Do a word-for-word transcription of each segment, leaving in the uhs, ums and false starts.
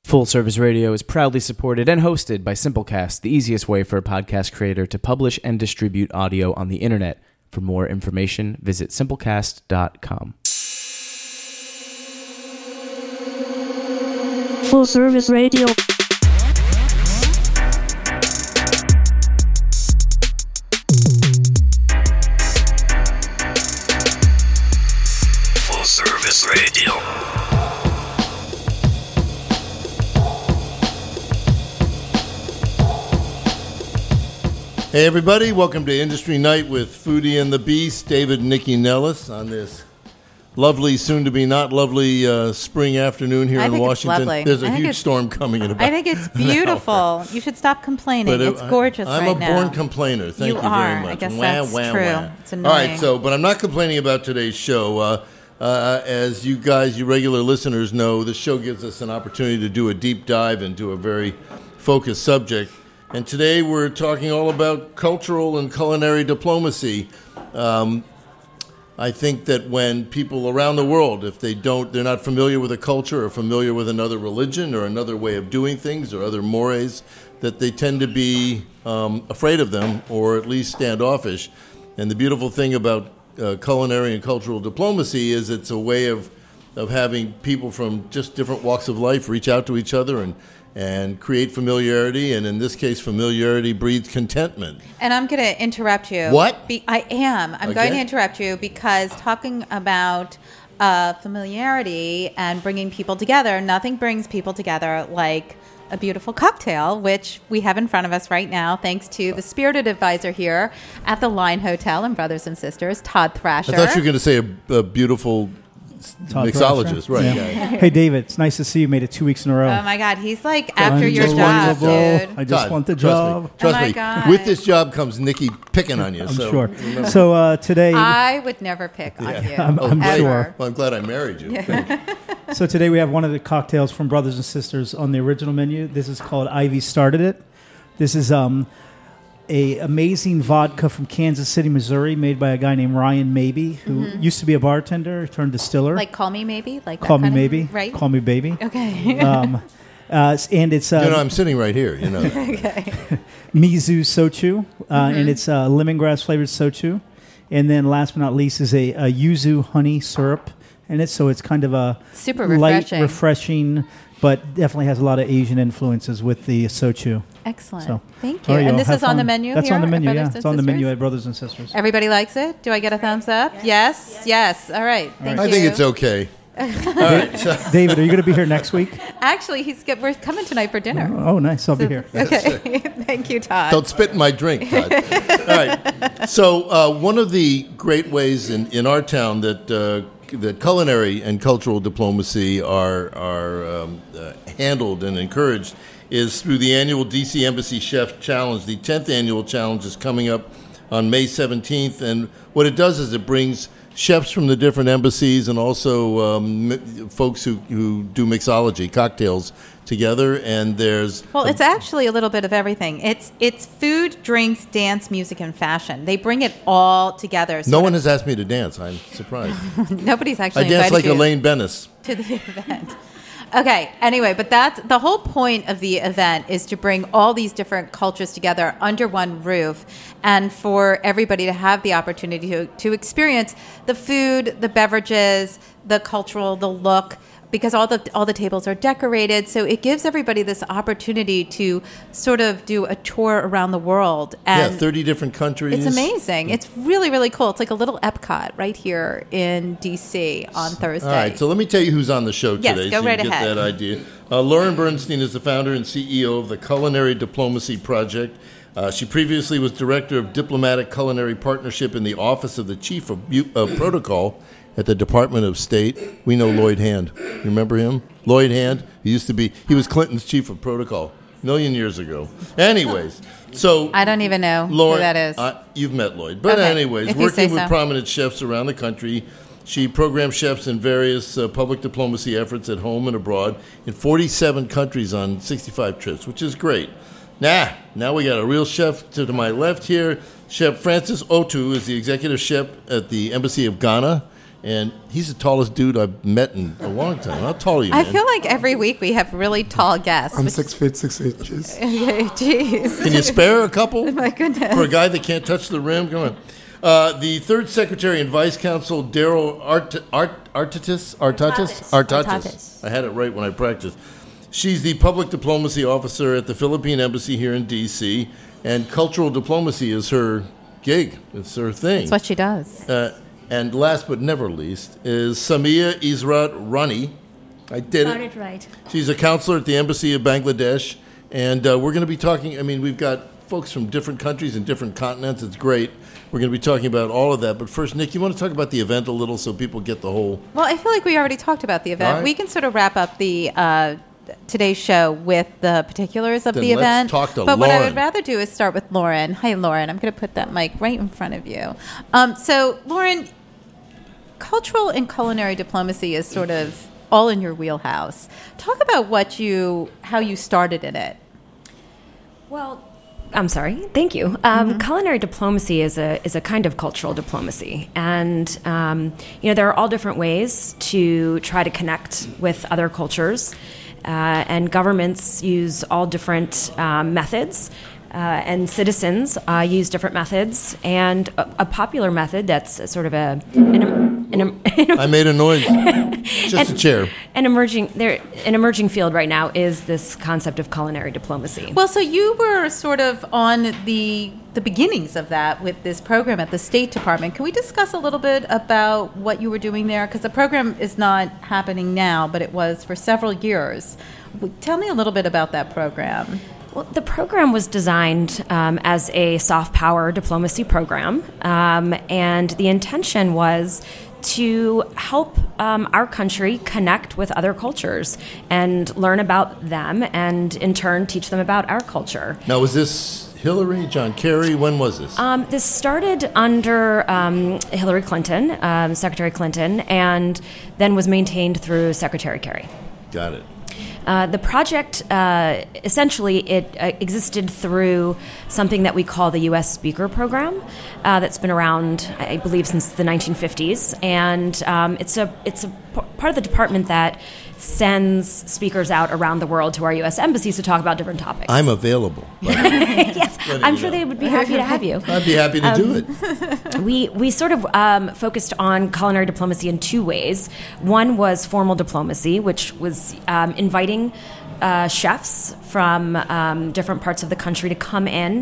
Full Service Radio is proudly supported and hosted by Simplecast, the easiest way for a podcast creator to publish and distribute audio on the internet. For more information, visit simplecast dot com. Full Service Radio. Full Service Radio. Hey everybody, welcome to Industry Night with Foodie and the Beast, David and Nikki Nellis on this lovely, soon-to-be not lovely uh, spring afternoon here I in think Washington. It's lovely. There's a I think huge it's- storm coming in about I think it's beautiful. You should stop complaining. But it- it's gorgeous I'm right a now. born complainer. Thank you, You are. very much. I guess Wah, that's wah, true. wah. It's All right, annoying. so, but I'm not complaining about today's show. Uh, uh, as you guys, you regular listeners know, the show gives us an opportunity to do a deep dive into a very focused subject. And today we're talking all about cultural and culinary diplomacy. Um, I think that when people around the world, if they don't, they're not familiar with a culture or familiar with another religion or another way of doing things or other mores, that they tend to be um, afraid of them or at least standoffish. And the beautiful thing about uh, culinary and cultural diplomacy is it's a way of of having people from just different walks of life reach out to each other and and create familiarity, and in this case, familiarity breeds contentment. And I'm going to interrupt you. What? Be, I am. I'm Okay. going to interrupt you because talking about uh, familiarity and bringing people together, nothing brings people together like a beautiful cocktail, which we have in front of us right now, thanks to the spirited advisor here at the Line Hotel and Brothers and Sisters, Todd Thrasher. I thought you were going to say a, a beautiful Todd mixologist, Thrasher. right? Yeah. Yeah. Hey, David, it's nice to see you made it two weeks in a row. Oh my God, he's like after I'm your so job, wonderful. dude. I just Todd, want the trust job. Me, trust Oh my me. God. With this job comes Nikki picking on you. I'm so sure. remember- So uh, today, I would never pick on you. I'm- I'm ever. sure. Well, I'm glad I married you. so today we have one of the cocktails from Brothers and Sisters on the original menu. This is called Ivy Started It. This is um, a amazing vodka from Kansas City, Missouri, made by a guy named Ryan Mabey, who used to be a bartender, turned distiller. Like Call Me Maybe? Like that Call me kind of- maybe, right? Call me baby. Okay. Um, uh, and it's uh, You know, I'm sitting right here. You know. Mizu Sochu, uh, Mm-hmm. and it's uh, lemongrass flavored Sochu. And then last but not least is a, a yuzu honey syrup in it. So it's kind of a Super light, refreshing. refreshing, but definitely has a lot of Asian influences with the Sochu. Excellent. So, Thank all you. right, and y'all, this have is on the fun. menu That's here on the at menu, Brothers yeah. and It's on the menu Sisters? at Brothers and Sisters. Everybody likes it? Do I get a thumbs up? Yes? Yes. All right. Thank I you. think it's okay. All right. So, David, are you going to be here next week? Actually, he's get, we're coming tonight for dinner. Oh, nice. I'll be here. Okay. Thank you, Todd. don't spit in my drink, Todd. All right. So uh, one of the great ways in, in our town that uh, that culinary and cultural diplomacy are are um, uh, handled and encouraged is through the annual D C Embassy Chef Challenge. The tenth annual challenge is coming up on May seventeenth, and what it does is it brings chefs from the different embassies and also um, mi- folks who, who do mixology, cocktails, together, and there's... Well, it's actually a little bit of everything. It's it's food, drinks, dance, music, and fashion. They bring it all together. No sort one of- has asked me to dance. I'm surprised. Nobody's I actually dance invited like you Elaine Bennis. to the event. Okay, anyway, but that's the whole point of the event is to bring all these different cultures together under one roof and for everybody to have the opportunity to, to experience the food, the beverages, the cultural, the look, because all the all the tables are decorated. So it gives everybody this opportunity to sort of do a tour around the world. And Yeah, thirty different countries. it's amazing. It's really, really cool. It's like a little Epcot right here in D C on Thursday. All right, so let me tell you who's on the show Yes, today go so right you get ahead. that idea. Uh, Lauren Bernstein is the founder and C E O of the Culinary Diplomacy Project. Uh, she previously was Director of Diplomatic Culinary Partnership in the Office of the Chief of Bu- uh, Protocol at the Department of State. We know Lloyd Hand. You remember him? Lloyd Hand. He used to be, he was Clinton's Chief of Protocol a million years ago. Anyways, so... I don't even know Lauren, who that is. Uh, you've met Lloyd. But Okay, anyways, if you say working with so. prominent chefs around the country, she programs chefs in various uh, public diplomacy efforts at home and abroad in forty-seven countries on sixty-five trips, which is great. Nah, now we got a real chef to, to my left here. Chef Francis Otu is the executive chef at the Embassy of Ghana. And he's the tallest dude I've met in a long time. How tall are you, I man? feel like every week we have really tall guests. I'm which- six feet six inches. Jeez. Can you spare a couple? My goodness. For a guy that can't touch the rim? Come on. Uh, the third secretary and vice counsel, Daryl Art, Art, Artatis? Artatis? Artatis. Artatis. I had it right when I practiced. She's the public diplomacy officer at the Philippine Embassy here in D C, and cultural diplomacy is her gig. It's her thing. That's what she does. Uh, and last but never least is Samia Israt Rani. I did Got it. it right. She's a counselor at the Embassy of Bangladesh. And uh, we're going to be talking, I mean, we've got folks from different countries and different continents. It's great. We're going to be talking about all of that. But first, Nick, you want to talk about the event a little so people get the whole... Well, I feel like we already talked about the event. All right. We can sort of wrap up the uh, today's show with the particulars of Then the let's event. talk to but what I Lauren. would rather do is start with Lauren. Hi, Lauren. I'm going to put that mic right in front of you. Um, so, Lauren, cultural and culinary diplomacy is sort of all in your wheelhouse. Talk about what you, how you started in it. Well, I'm sorry. Thank you. Um, Culinary diplomacy is a is a kind of cultural diplomacy, and um, you know there are all different ways to try to connect with other cultures, uh, and governments use all different um, methods. Uh, and citizens uh, use different methods, and a, a popular method that's sort of a an, an, an, I made a noise. Just a chair. an emerging there an emerging field right now is this concept of culinary diplomacy. Well, so you were sort of on the the beginnings of that with this program at the State Department. Can we discuss a little bit about what you were doing there? Because the program is not happening now, but it was for several years. Tell me a little bit about that program. Well, the program was designed um, as a soft power diplomacy program, um, and the intention was to help um, our country connect with other cultures and learn about them, and in turn teach them about our culture. Now, was this Hillary, John Kerry? When was this? Um, this started under um, Hillary Clinton, um, Secretary Clinton, and then was maintained through Secretary Kerry. Got it. Uh, the project, uh, essentially, it uh, existed through something that we call the U S Speaker Program, uh, that's been around, I believe, since the nineteen fifties, and um, it's a it's a p- part of the department that sends speakers out around the world to our U S embassies to talk about different topics. I'm available. yes, Letting I'm you sure know. they would be happy to have you. I'd be happy to do it. We we sort of um, focused on culinary diplomacy in two ways. One was formal diplomacy, which was um, inviting uh, chefs from um, different parts of the country to come in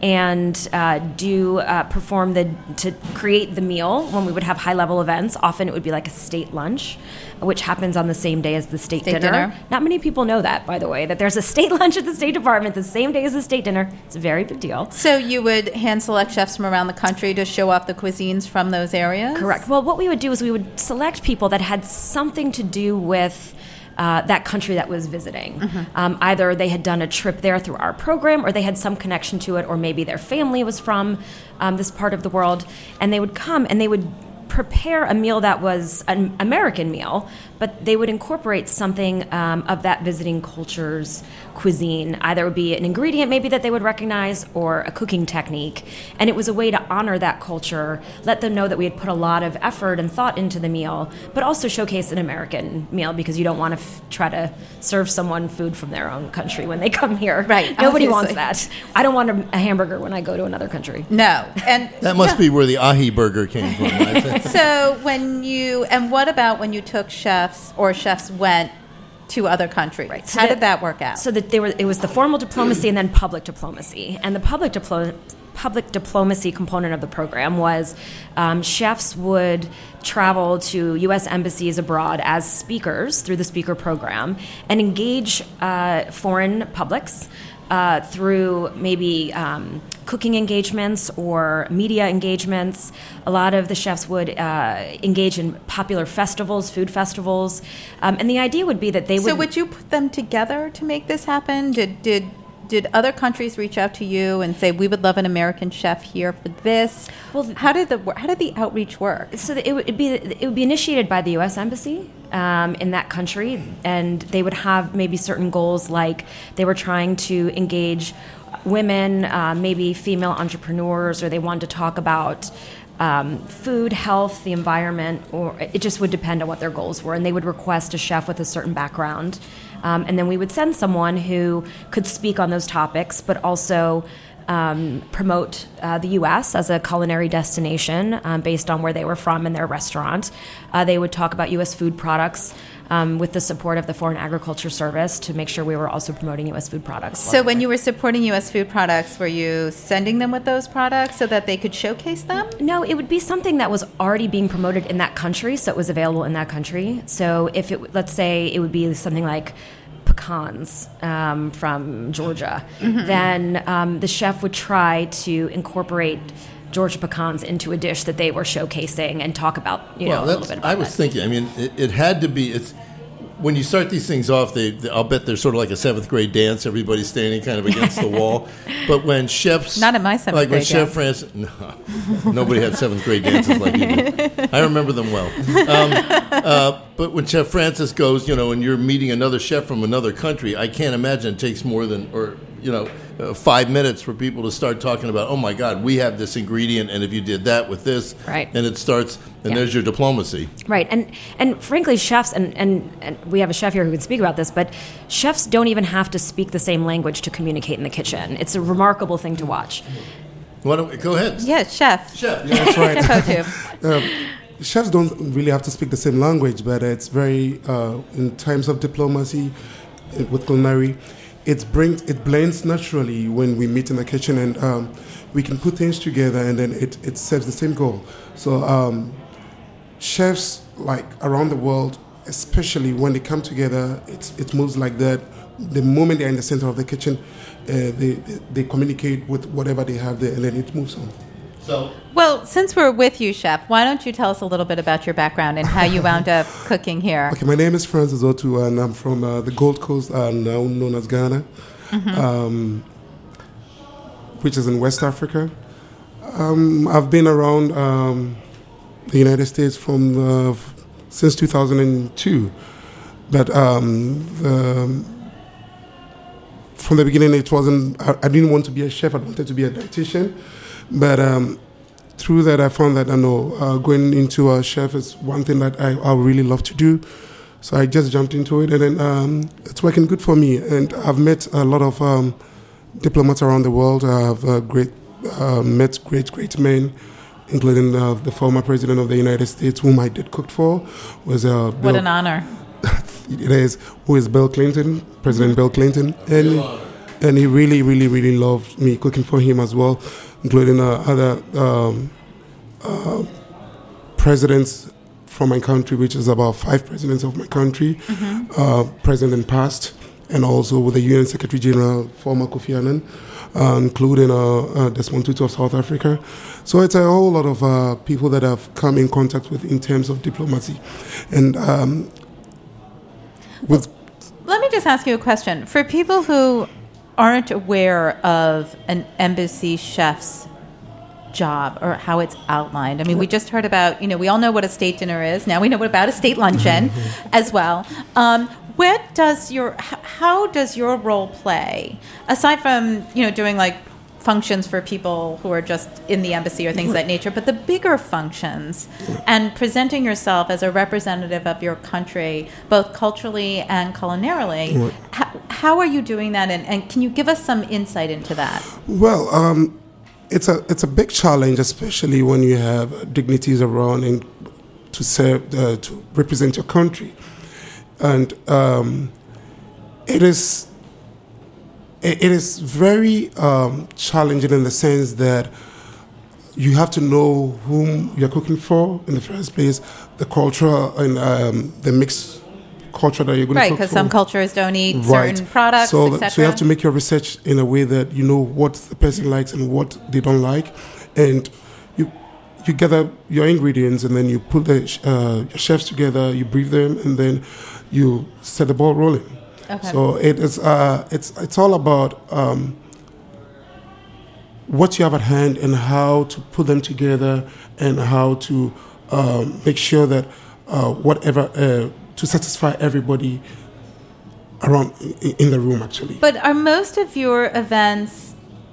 and uh, do uh, perform the to create the meal when we would have high level events. Often it would be like a state lunch, which happens on the same day as the state, State dinner. dinner. Not many people know that, by the way, that there's a state lunch at the State Department the same day as the state dinner. It's a very big deal. So you would hand select chefs from around the country to show off the cuisines from those areas? Correct. Well, what we would do is we would select people that had something to do with uh, that country that was visiting. Um, either they had done a trip there through our program, or they had some connection to it, or maybe their family was from um, this part of the world, and they would come and they would prepare a meal that was an American meal, but they would incorporate something um, of that visiting culture's cuisine. Either it would be an ingredient maybe that they would recognize, or a cooking technique. And it was a way to honor that culture, let them know that we had put a lot of effort and thought into the meal, but also showcase an American meal, because you don't want to f- try to serve someone food from their own country when they come here. Right, Nobody obviously. wants that. I don't want a, a hamburger when I go to another country. No. And That must be where the ahi burger came from. I think. so when you, and what about when you took chefs or chefs went to other countries? Right. So How that- did that work out? So that there were, it was the formal diplomacy and then public diplomacy. And the public diplo- public diplomacy component of the program was um, chefs would travel to U S embassies abroad as speakers through the speaker program and engage uh, foreign publics uh, through maybe um, cooking engagements or media engagements. A lot of the chefs would uh, engage in popular festivals, food festivals, um, and the idea would be that they would. So would you put them together to make this happen? Did did did other countries reach out to you and say, we would love an American chef here for this? Well, how did the how did the outreach work? So that it would be it would be initiated by the U S embassy um, in that country, and they would have maybe certain goals, like they were trying to engage women, uh, maybe female entrepreneurs, or they wanted to talk about um, food, health, the environment, or it just would depend on what their goals were. And they would request a chef with a certain background. Um, and then we would send someone who could speak on those topics, but also um, promote uh, the U S as a culinary destination um, based on where they were from and their restaurant. Uh, they would talk about U S food products um, with the support of the Foreign Agriculture Service to make sure we were also promoting U S food products. So when you were supporting U S food products, were you sending them with those products so that they could showcase them? No, it would be something that was already being promoted in that country, so it was available in that country. So if it, let's say it would be something like pecans um, from Georgia, mm-hmm. then um, the chef would try to incorporate Georgia pecans into a dish that they were showcasing and talk about, you well, know, a little bit about I was that. thinking, I mean, it, it had to be, it's, when you start these things off, they, they, I'll bet they're sort of like a seventh grade dance. Everybody's standing kind of against the wall. But when chefs, not in my seventh like grade when Chef Francis, no, nobody had seventh grade dances like you did. I remember them well. Um, uh, but when Chef Francis goes, you know, and you're meeting another chef from another country, I can't imagine it takes more than, or you know, uh, five minutes for people to start talking about, oh my God, we have this ingredient, and if you did that with this, right. and it starts, and yeah. there's your diplomacy. Right, and and frankly, chefs, and, and, and we have a chef here who can speak about this, but chefs don't even have to speak the same language to communicate in the kitchen. It's a remarkable thing to watch. Why don't we, go ahead. Yes, chef. Chef. Yeah, that's right. Chef um, chefs don't really have to speak the same language, but it's very, uh, in terms of diplomacy uh, with culinary, it brings it blends naturally when we meet in the kitchen, and um, we can put things together, and then it, it serves the same goal. So um, chefs like around the world, especially when they come together, it's, it moves like that. The moment they're in the center of the kitchen, uh, they, they they communicate with whatever they have there, and then it moves on. So, well, since we're with you, Chef, why don't you tell us a little bit about your background and how you wound up cooking here? Okay, my name is Francis Otu, and I'm from uh, the Gold Coast, uh, now known as Ghana, mm-hmm. um, which is in West Africa. Um, I've been around um, the United States from uh, since two thousand two, but um, the, from the beginning, it wasn't. I, I didn't want to be a chef. I wanted to be a dietitian. But um, through that, I found that I know uh, going into a chef is one thing that I, I really love to do. So I just jumped into it, and then um, it's working good for me. And I've met a lot of um, diplomats around the world. I've uh, great uh, met great, great men, including uh, the former president of the United States, whom I did cook for. Was uh, Bill, what an honor! It is. Who is Bill Clinton, President Bill Clinton, and and he really, really, really loved me cooking for him as well, including uh, other um, uh, presidents from my country, which is about five presidents of my country, mm-hmm. uh, present and past, and also with the U N Secretary General, former Kofi Annan, uh, including uh, uh, Desmond Tutu of South Africa. So it's a whole lot of uh, people that I've come in contact with in terms of diplomacy. And um, with let me just ask you a question. For people who aren't aware of an embassy chef's job or how it's outlined. I mean, we just heard about, you know, we all know what a state dinner is. Now we know about a state luncheon as well. Um, what does your, how does your role play, aside from, you know, doing like functions for people who are just in the embassy or things of that nature, but the bigger functions and presenting yourself as a representative of your country, both culturally and culinarily, how, how are you doing that, and, and can you give us some insight into that? Well, um, it's a it's a big challenge, especially when you have dignitaries around and to serve uh, to represent your country, and um, it is. It is very um, challenging in the sense that you have to know whom you're cooking for in the first place, the culture and um, the mixed culture that you're going right, to cook for. Right, because some cultures don't eat right. certain products, so, et cetera. So you have to make your research in a way that you know what the person likes and what they don't like. And you you gather your ingredients, and then you put the uh, your chefs together, you brief them, and then you set the ball rolling. Okay. So it is. Uh, it's it's all about um, what you have at hand and how to put them together, and how to um, make sure that uh, whatever uh, to satisfy everybody around in, in the room. Actually, but are most of your events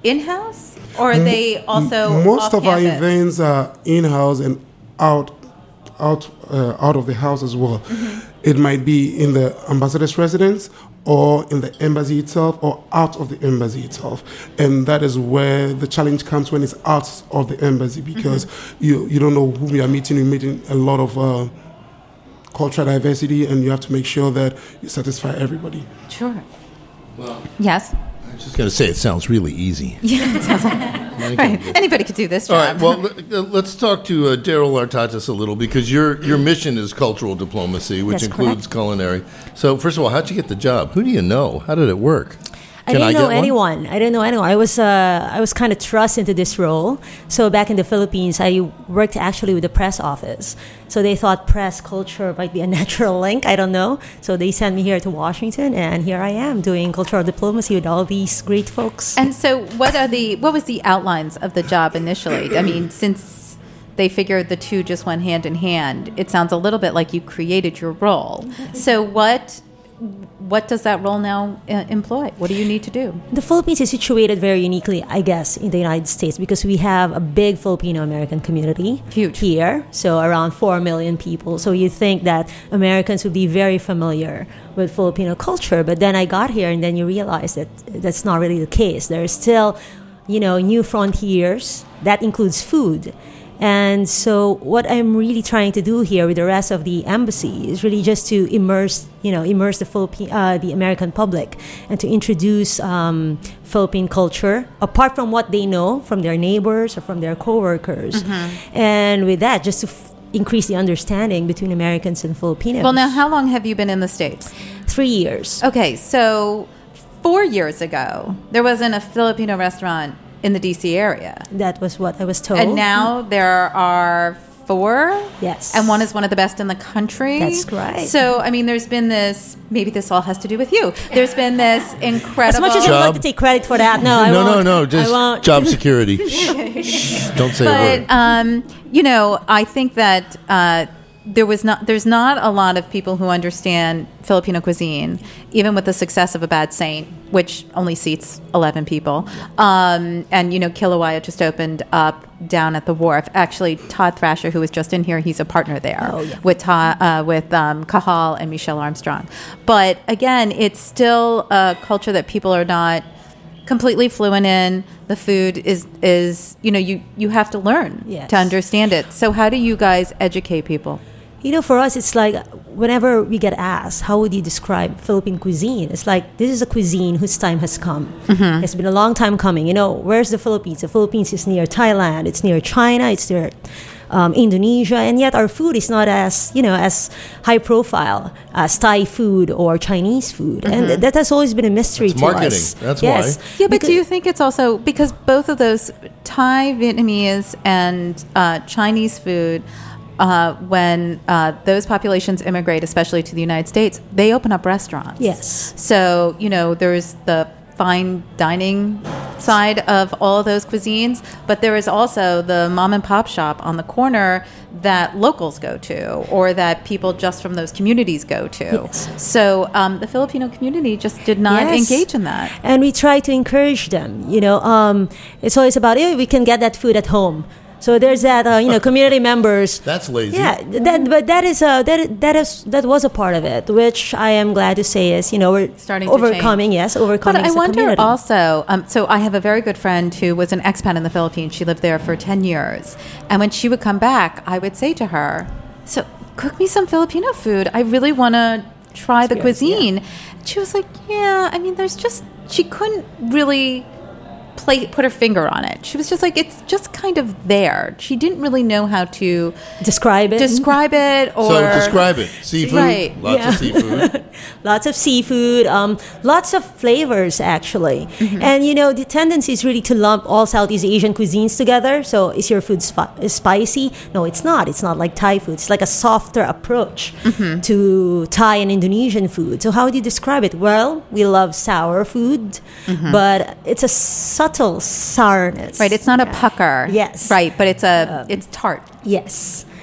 in-house, or are they also Most of our off-campus? events are in-house and out, out, uh, out of the house as well. Mm-hmm. It might be in the ambassador's residence, or in the embassy itself, or out of the embassy itself. And that is where the challenge comes when it's out of the embassy, because mm-hmm. you you don't know who you are meeting. You're meeting a lot of uh, cultural diversity, and you have to make sure that you satisfy everybody. Sure. Well, Yes. I was just going to say, it sounds really easy. Yeah, it sounds like right. Anybody could do this job. All right. Well, let- let's talk to uh, Daryl Artatis a little, because your your mission is cultural diplomacy, which That's includes correct. culinary. So, first of all, how'd you get the job? Who do you know? How did it work? I Can didn't I know get one? anyone. I didn't know anyone. I was uh, I was kind of thrust into this role. So back in the Philippines, I worked actually with the press office. So they thought press culture might be a natural link. I don't know. So they sent me here to Washington, and here I am doing cultural diplomacy with all these great folks. And so, what are the what was the outlines of the job initially? I mean, since they figured the two just went hand in hand, it sounds a little bit like you created your role. So, what what does that role now uh, employ? What do you need to do? The Philippines is situated very uniquely, I guess, in the United States because we have a big Filipino-American community Huge. here, so around four million people. So you think that Americans would be very familiar with Filipino culture, but then I got here and then you realize that that's not really the case. There's still, you know, new frontiers. That includes food. And so what I'm really trying to do here with the rest of the embassy is really just to immerse, you know, immerse the Philippine, uh, the American public and to introduce um, Philippine culture apart from what they know from their neighbors or from their coworkers. Mm-hmm. And with that, just to f- increase the understanding between Americans and Filipinos. Well, now, how long have you been in the States? Three years. Okay, so four years ago, there wasn't a Filipino restaurant in the D C area. That was what I was told. And now there are four? Yes. And one is one of the best in the country? That's right. So, I mean, there's been this, maybe this all has to do with you. There's been this incredible... As much as I Job. want to take credit for that, no, I no, won't. no, no, I just won't. job security. Shh, don't say a But, word. um, you know, I think that... Uh, There was not. There's not a lot of people who understand Filipino cuisine, even with the success of A Bad Saint, which only seats eleven people. Um, and you know, Kilauea just opened up down at the wharf. Actually, Todd Thrasher, who was just in here, he's a partner there Oh, yeah. with Todd, uh, with um, Cajal and Michelle Armstrong. But again, it's still a culture that people are not completely fluent in. The food is is you know you you have to learn Yes. to understand it. So how do you guys educate people? You know, for us, it's like whenever we get asked, how would you describe Philippine cuisine? It's like, this is a cuisine whose time has come. Mm-hmm. It's been a long time coming. You know, where's the Philippines? The Philippines is near Thailand. It's near China. It's near um, Indonesia. And yet our food is not as, you know, as high profile as Thai food or Chinese food. Mm-hmm. And that has always been a mystery That's to marketing. us. That's yes. why. Yeah, but Because- do you think it's also because both of those Thai, Vietnamese, and uh, Chinese food, uh, when uh, those populations immigrate, especially to the United States, they open up restaurants. Yes. So, you know, there's the fine dining side of all of those cuisines, but there is also the mom and pop shop on the corner that locals go to or that people just from those communities go to. Yes. So um, the Filipino community just did not Yes. engage in that. And we try to encourage them. You know, um, it's always about, hey, we can get that food at home. So there's that, uh, you know, community members. That's lazy. Yeah, that, but that is a that that is that was a part of it, which I am glad to say is, you know, we're Starting to overcoming. Yes, overcoming. But I as a wonder community. also, um, so I have a very good friend who was an expat in the Philippines. She lived there for ten years. And when she would come back, I would say to her, so cook me some Filipino food. I really want to try the Experience, cuisine. She was like, yeah, I mean, there's just, she couldn't really play, put her finger on it. She was just like, it's just kind of there. She didn't really know how to describe it. describe it or... So describe it. Seafood. Right. Lots Yeah. of seafood. Lots of seafood, um, lots of flavors actually. Mm-hmm. And you know, the tendency is really to lump all Southeast Asian cuisines together. So is your food spi- is spicy? No, it's not. It's not like Thai food. It's like a softer approach Mm-hmm. to Thai and Indonesian food. So how do you describe it? Well, we love sour food, but it's a subtle sourness. Right, it's not a pucker. Yes. Right, but it's a it's tart. Yes.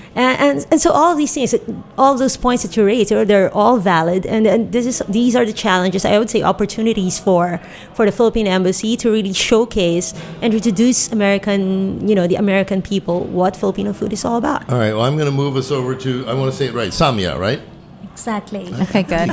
And, and, and so all these things, all those points that you raised, they're, they're all valid. And, and this is these are the challenges, I would say, opportunities for for the Philippine Embassy to really showcase and introduce American, you know, the American people what Filipino food is all about. All right. Well, I'm going to move us over to, I want to say it right, Samia, right? Exactly. Okay, good.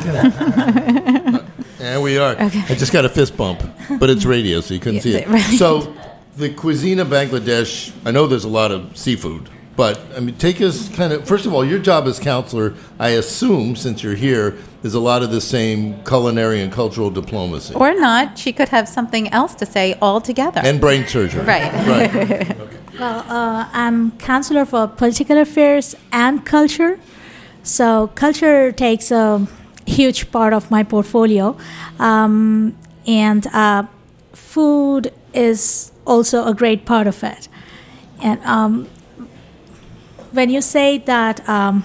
There we are. Okay. I just got a fist bump, but it's radio, so you couldn't see it. Right. So, the cuisine of Bangladesh, I know there's a lot of seafood, but I mean, take us kind of, first of all, your job as counselor, I assume, since you're here, is a lot of the same culinary and cultural diplomacy. Or not. She could have something else to say altogether. And brain surgery. Right. Right. Okay. Well, uh, I'm counselor for political affairs and culture. So culture takes a huge part of my portfolio. Um, and uh, food is also a great part of it. And um, when you say that um,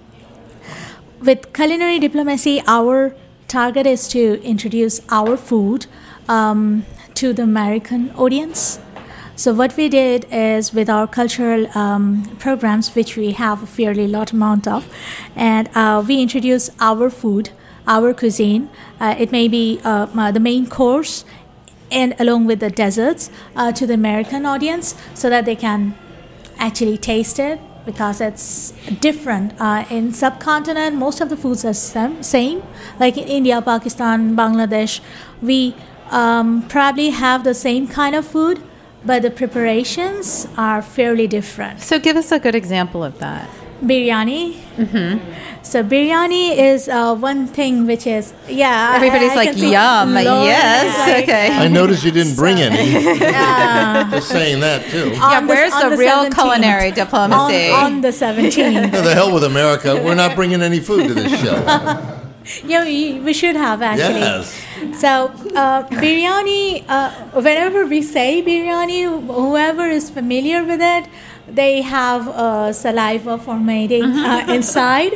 with culinary diplomacy, our target is to introduce our food um, to the American audience. So what we did is with our cultural um, programs, which we have a fairly lot amount of, and uh, we introduce our food, our cuisine. Uh, it may be uh, uh, the main course, and along with the desserts uh, to the American audience, so that they can actually taste it, because it's different. Uh, in subcontinent, most of the foods are same, same. Like in India, Pakistan, Bangladesh, we um, probably have the same kind of food, but the preparations are fairly different. So give us a good example of that. Biryani. Mm-hmm. So biryani is uh, one thing which is, yeah. Everybody's I, I like, can see yum, Lord, yes, like, okay. I noticed you didn't bring any. Yeah. Just saying that, too. Yeah, On where's on the real seventeenth. culinary diplomacy? On, on the seventeenth. The hell with America. We're not bringing any food to this show. Yeah, we, we should have actually. Yes. So uh, biryani, uh, whenever we say biryani, whoever is familiar with it, they have uh, saliva formatting uh, inside.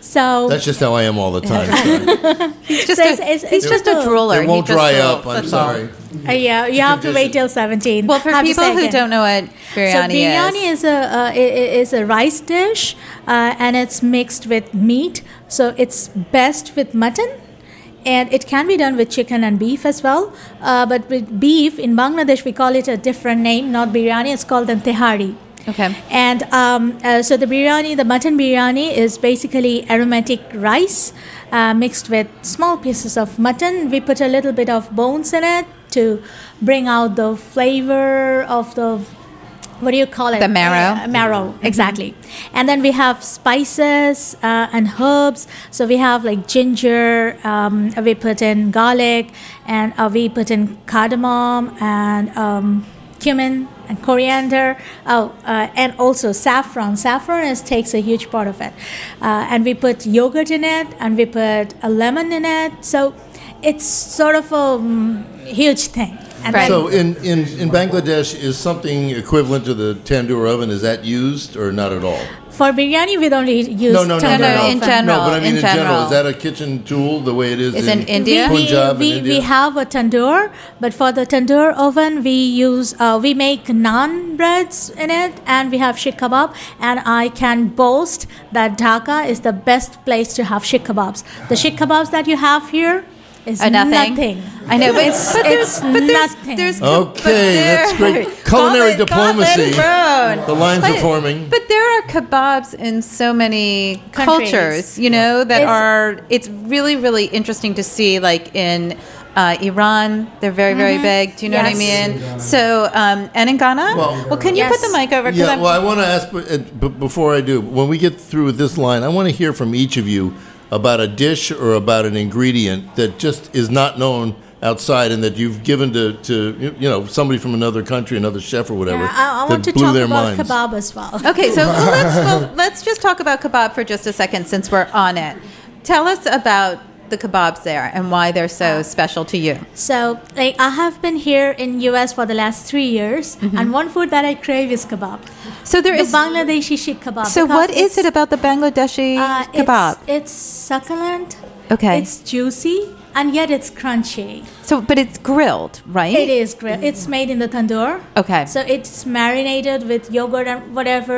So That's just how I am all the time. Sorry. He's just, So a, it's- it's- he's it's just just a a- drooler. It won't He just dry drools, up. I'm that's all. sorry. uh, yeah, you have to wait till seventeenth. Well, for Have to people say who again. don't know what biryani, so biryani is, is, a uh, i- i- is a rice dish, uh, and it's mixed with meat. So it's best with mutton. And it can be done with chicken and beef as well. Uh, but with beef, in Bangladesh, we call it a different name, not biryani. It's called an tehari. Okay. And um, uh, so the biryani, the mutton biryani, is basically aromatic rice uh, mixed with small pieces of mutton. We put a little bit of bones in it to bring out the flavor of the, what do you call it? The marrow. Uh, marrow, exactly. And then we have spices uh, and herbs. So we have like ginger, um, we put in garlic, and uh, we put in cardamom and um, cumin and coriander. Oh, uh, and also saffron. Saffron is, takes a huge part of it. Uh, and we put yogurt in it, and we put a lemon in it. So it's sort of a um, huge thing. And Right. then- So in, in, in Bangladesh, is something equivalent to the tandoor oven, is that used or not at all? for biryani, we don't use No, no, no, tandoor no, no. in oven. general. No, but I mean in in, general. general. Is that a kitchen tool the way it is Is in, in India? We, Punjab we, and we, India? we have a tandoor, but for the tandoor oven, we use uh, we make naan breads in it, and we have shish kebab. And I can boast that Dhaka is the best place to have shish kebabs. The shish kebabs that you have here is Uh, nothing. nothing. I know, but It's- but there's, it's but there's, nothing. there's Okay, but that's there- great. Culinary Call it- diplomacy. call it grown. The lines are But- forming. But there are kebabs in so many Countries. cultures, you know, that It's- are. It's really, really interesting to see, like in. Uh, Iran, they're very, very big. Do you know what I Yes. mean? So, um, and in Ghana. Well- Well, can you Yes. put the mic over? 'Cause Yeah, I'm- well, I want to ask, but, uh, but before I do, when we get through this line, I want to hear from each of you about a dish or about an ingredient that just is not known outside and that you've given to, to you know, somebody from another country, another chef or whatever, Yeah, I, I want that to blew talk their about minds. kebab as well. Okay, so well, let's well, let's just talk about kebab for just a second since we're on it. Tell us about the kebabs there and why they're so special to you. So, like, I have been here in U S for the last three years, and one food that I crave is kebab. So there The is. Bangladeshi shish kebab. So because what is it's- it about the Bangladeshi uh, kebab? It's, it's succulent. Okay. It's juicy, and yet it's crunchy. So, but it's grilled, right? It is grilled. It's made in the tandoor. Okay. So it's marinated with yogurt and whatever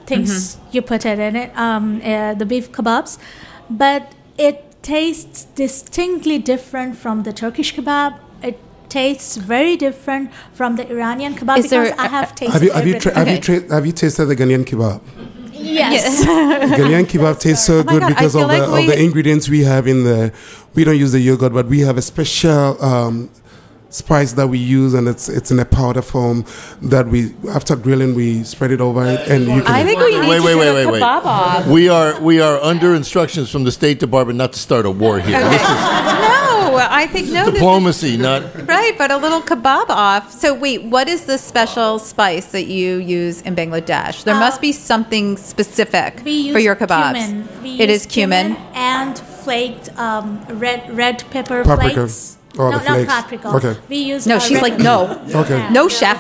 things Mm-hmm. you put it in it, um, uh, the beef kebabs, but it tastes distinctly different from the Turkish kebab. It tastes very different from the Iranian kebab Is because there- I have tasted Have you have you tra- have you Okay. tra- have you tasted the Ghanaian kebab? yes. Ghanaian kebab tastes so Oh my good God, I because feel of the like of we- the ingredients we have in the. We don't use the yogurt, but we have a special um, spice that we use, and it's it's in a powder form that we after grilling we spread it over it, and you can. I think we need Wait, to wait, do wait, a wait, wait. kebab off. We are we are under instructions from the State Department not to start a war here. This is No, I think no. this is- diplomacy, not. Right, but a little kebab off. So wait, what is the special spice that you use in Bangladesh? There Uh, must be something specific We use for your kebabs. cumin. We It use is cumin. and flaked um, red red pepper Paprika. flakes. Oh, no, the flakes. not paprika. Okay. We use No, uh, she's red like, no. Okay. No, chef.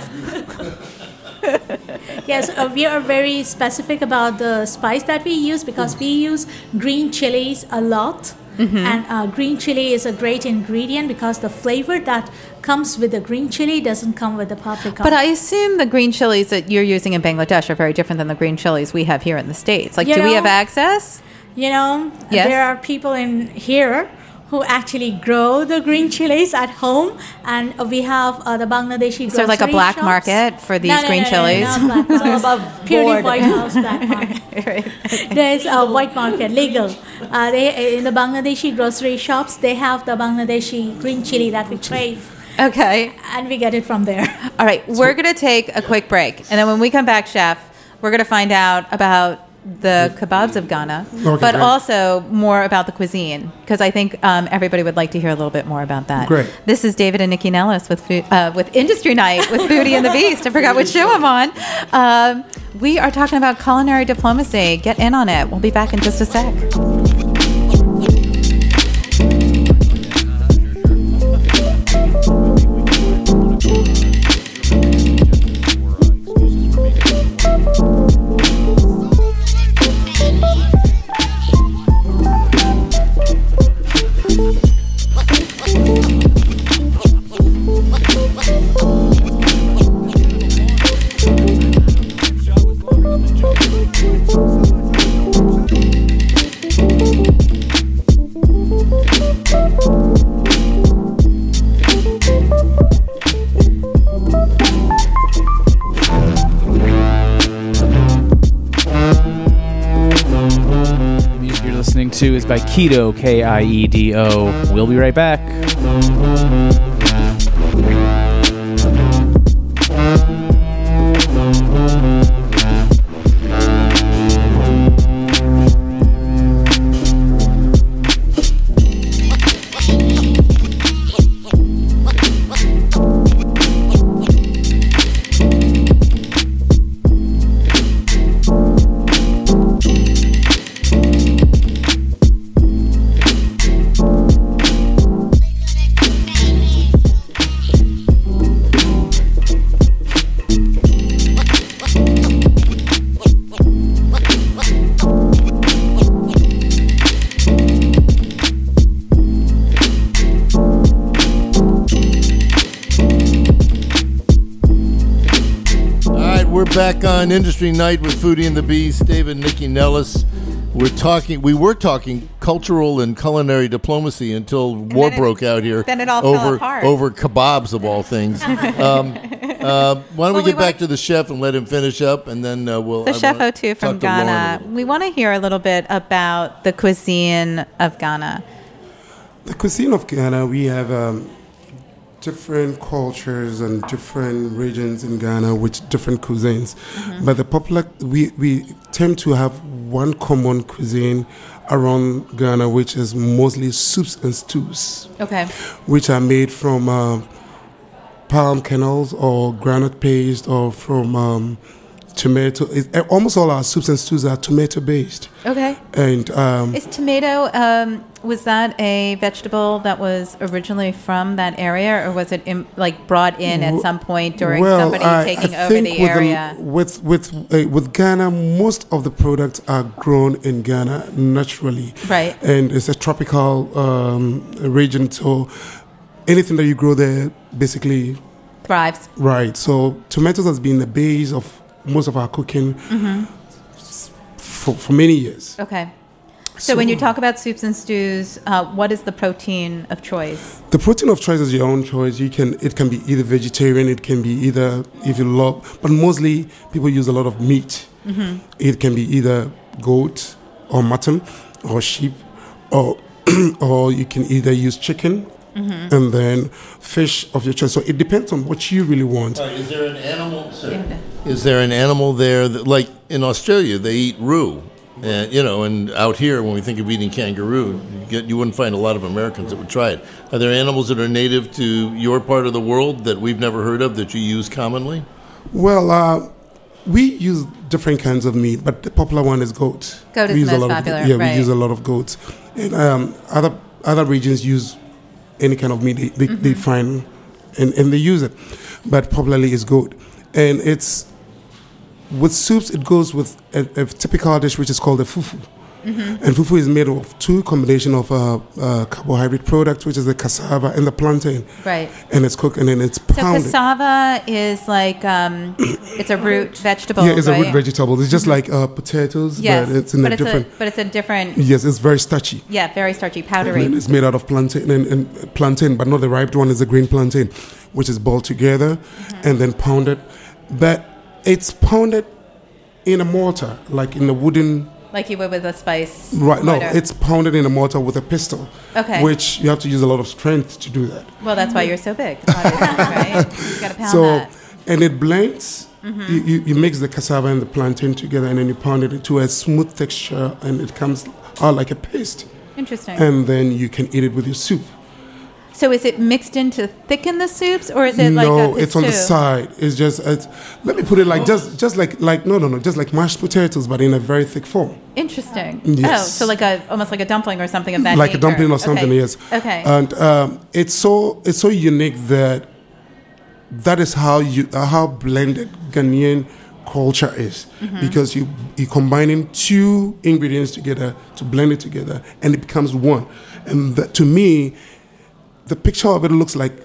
Yes, uh, we are very specific about the spice that we use because we use green chilies a lot. Mm-hmm. And uh, green chili is a great ingredient because the flavor that comes with the green chili doesn't come with the paprika. But I assume the green chilies that you're using in Bangladesh are very different than the green chilies we have here in the States. Like, You do we know- have access? You know, Yes. there are people in here who actually grow the green chilies at home, and we have uh, the Bangladeshi. Is there like a grocery black shops. market for these No, no, green no, no, chilies? No, no, black It's all market. above Purely board. White House black market. There's a white market, legal. Uh, they in the Bangladeshi grocery shops, they have the Bangladeshi green chili that we crave, Okay. and we get it from there. All right, we're going to take a quick break. And then when we come back, Chef, we're going to find out about the kebabs of Ghana, Okay, but great. also more about the cuisine, because I think um, everybody would like to hear a little bit more about that. Great. This is David and Nikki Nellis with food, uh, with Industry Night with Foodie and the Beast. I forgot what show I'm on. Um, we are talking about culinary diplomacy. Get in on it. We'll be back in just a sec. The music you're listening to is by Keto, K I E D O. We'll be right back. Back on Industry Night with Foodie and the Beast, David and Nikki Nellis. We're talking. We were talking cultural and culinary diplomacy until war then it- broke out here. then it all fell over apart. over kebabs of all things. um, uh, why don't Well, we we get back want- to the chef and let him finish up, and then uh, we'll. The I Chef wanna O two from talk to Lauren a Ghana. little. We want to hear a little bit about the cuisine of Ghana. The cuisine of Ghana, we have um, different cultures and different regions in Ghana with different cuisines. Mm-hmm. But the popular, we, we tend to have one common cuisine around Ghana, which is mostly soups and stews, Okay. which are made from uh, palm kernels or granite paste or from um, tomato. It, almost all our soups and stews are tomato based. Okay. And um, Is tomato, um, was that a vegetable that was originally from that area, or was it in, like brought in at some point during well, somebody I, taking I over think the with area? with with uh, with Ghana, most of the products are grown in Ghana naturally, Right. And it's a tropical um, region, so anything that you grow there, basically, Thrives. right. So tomatoes has been the base of most of our cooking. Mm-hmm. for, for many years. Okay. So, when you talk about soups and stews, uh, what is the protein of choice? The protein of choice is your own choice. You can it can be either vegetarian, it can be either if you love, but mostly people use a lot of meat. Mm-hmm. It can be either goat or mutton or sheep, or or you can either use chicken. Mm-hmm. And then fish of your choice. So it depends on what you really want. Uh, is there an animal? Sorry. Is there an animal there that, like in Australia, they eat roo, and you know, and out here when we think of eating kangaroo, you, get, you wouldn't find a lot of Americans that would try it. Are there animals that are native to your part of the world that we've never heard of that you use commonly? Well, uh, we use different kinds of meat, but the popular one is goat. Goat is we use the a most lot popular, of, yeah, right. we use a lot of goats. And um, other other regions use any kind of meat they, they, mm-hmm. they find, and, and they use it. But popularly is goat. And it's, with soups, it goes with a, a typical dish which is called a fufu. Mm-hmm. And fufu is made of two combination of uh, uh, carbohydrate products, which is the cassava and the plantain. Right. And it's cooked and then it's so pounded. So cassava is like, um, it's a root vegetable, Yeah, it's right? a root vegetable. It's just mm-hmm. like uh, potatoes, yes, but it's in but a it's different... A, but it's a different... Yes, it's very starchy. Yeah, very starchy, powdery. And it's made out of plantain, and, and plantain, but not the ripe one, is the green plantain, which is boiled together mm-hmm. and then pounded. But it's pounded in a mortar, like in a wooden... Like you would with a spice Right, mortar. no, it's pounded in a mortar with a pestle. Okay. Which you have to use a lot of strength to do that. Well, that's why you're so big, obviously, right? You got to pound so, that. And it blends. Mm-hmm. You, you, you mix the cassava and the plantain together, and then you pound it into a smooth texture, and it comes out like a paste. Interesting. And then you can eat it with your soup. So is it mixed in to thicken the soups, or is it like no? a, It's on the side. It's just it's, let me put it like just just like like no no no just like mashed potatoes, but in a very thick form. Interesting. Yes. Oh, so like a almost like a dumpling or something of that like nature. a dumpling or something. Okay. Yes. Okay. And um, it's so it's so unique that that is how you uh, how blended Ghanaian culture is, mm-hmm. because you you combining two ingredients together to blend it together, and it becomes one. And that, to me, the picture of it looks like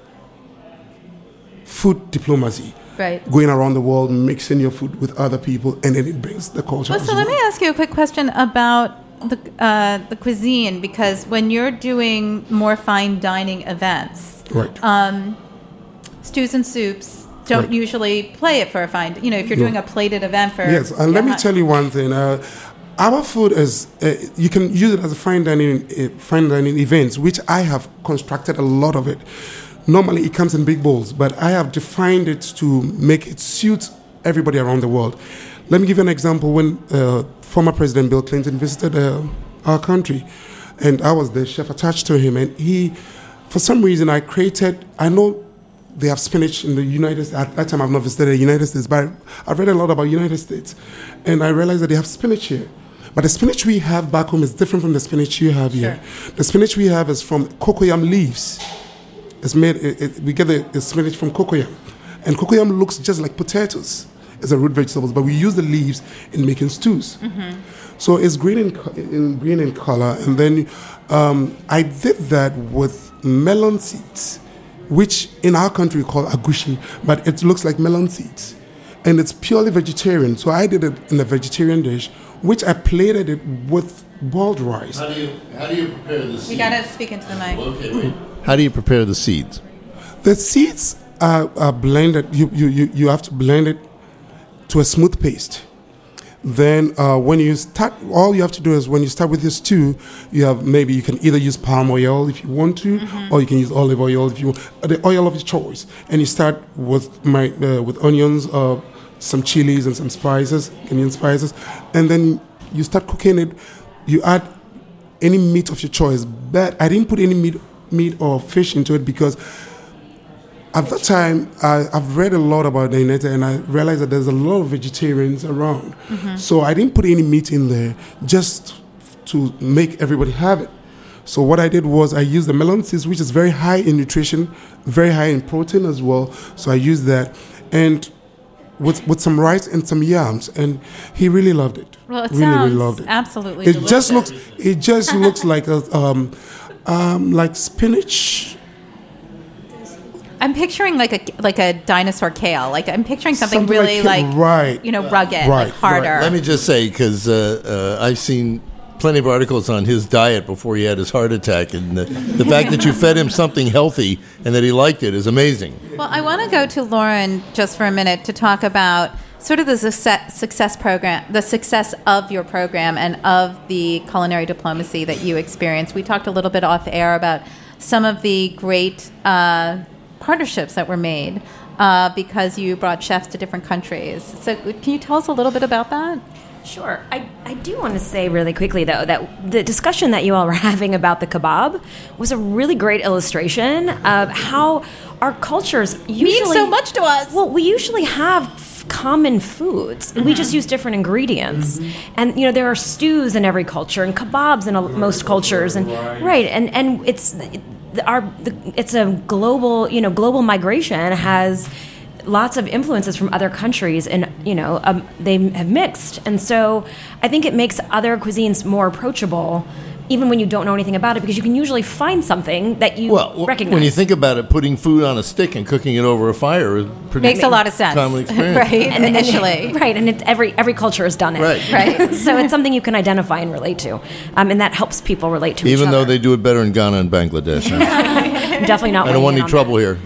food diplomacy. Right. Going around the world, mixing your food with other people, and then it brings the culture. Well, so let me ask you a quick question about the uh, the cuisine, because when you're doing more fine dining events, right. um, stews and soups don't right. usually play it for a fine. You know, if you're doing no. a plated event for yes, and let me tell you one thing. Uh, Our food is, uh, you can use it as a fine dining, uh, fine dining events, which I have constructed a lot of it. Normally it comes in big bowls, but I have defined it to make it suit everybody around the world. Let me give you an example. When uh, former President Bill Clinton visited uh, our country, and I was the chef attached to him, and he, for some reason, I created, I know they have spinach in the United States. At that time, I've not visited the United States, but I've read a lot about United States, and I realized that they have spinach here. But the spinach we have back home is different from the spinach you have here. Sure. The spinach we have is from cocoyam leaves. It's made. It, it, we get the, the spinach from cocoyam, and cocoyam looks just like potatoes. It's a root vegetable, but we use the leaves in making stews. Mm-hmm. So it's green in, in green in color, and then um, I did that with melon seeds, which in our country we call agushi, but it looks like melon seeds, and it's purely vegetarian. So I did it in a vegetarian dish, which I plated it with boiled rice. How do you how do you prepare the seeds? You gotta speak into the mic. Okay, wait. How do you prepare the seeds? The seeds are, are blended. You, you you you have to blend it to a smooth paste. Then uh, when you start, all you have to do is when you start with your stew, you have maybe you can either use palm oil if you want to, mm-hmm. or you can use olive oil if you want, the oil of your choice. And you start with my uh, with onions, uh, some chilies and some spices, Kenyan spices, and then you start cooking it. You add any meat of your choice, but I didn't put any meat, meat or fish into it because at that time I, I've read a lot about the United, and I realized that there's a lot of vegetarians around. Mm-hmm. So I didn't put any meat in there just to make everybody have it. So what I did was I used the melon seeds, which is very high in nutrition, very high in protein as well. So I used that, and with with some rice and some yams, and he really loved it. Well, it really, sounds really loved it. absolutely It delicious. just looks. It just looks like a um, um, like spinach. I I'm picturing like a like a dinosaur kale. Like I'm picturing something, Something really like like, kale, right. you know, rugged, Right, like harder. right. Let me just say, because uh, uh, I've seen plenty of articles on his diet before he had his heart attack, and the, the fact that you fed him something healthy and that he liked it is amazing. Well, I want to go to Lauren just for a minute to talk about sort of the success, success program, the success of your program and of the culinary diplomacy that you experienced. We talked a little bit off air about some of the great uh, partnerships that were made uh, because you brought chefs to different countries. So can you tell us a little bit about that? Sure. I, I do want to say really quickly, though, that the discussion that you all were having about the kebab was a really great illustration of how our cultures usually... means so much to us. Well, we usually have f- common foods. Mm-hmm. We just use different ingredients. Mm-hmm. And, you know, there are stews in every culture and kebabs in a, most cultures. And right. right and, and it's... our the, it's a global, you know, global migration has... lots of influences from other countries, and you know um, they have mixed, and so I think it makes other cuisines more approachable, even when you don't know anything about it, because you can usually find something that you well, recognize. When you think about it, putting food on a stick and cooking it over a fire is pretty makes a lot of sense, common experience, right? And, initially, and, right, and it's every every culture has done it, right? Right. So it's something you can identify and relate to, um, and that helps people relate to each even other. though they do it better in Ghana and Bangladesh. I'm definitely not. I don't want any on trouble that.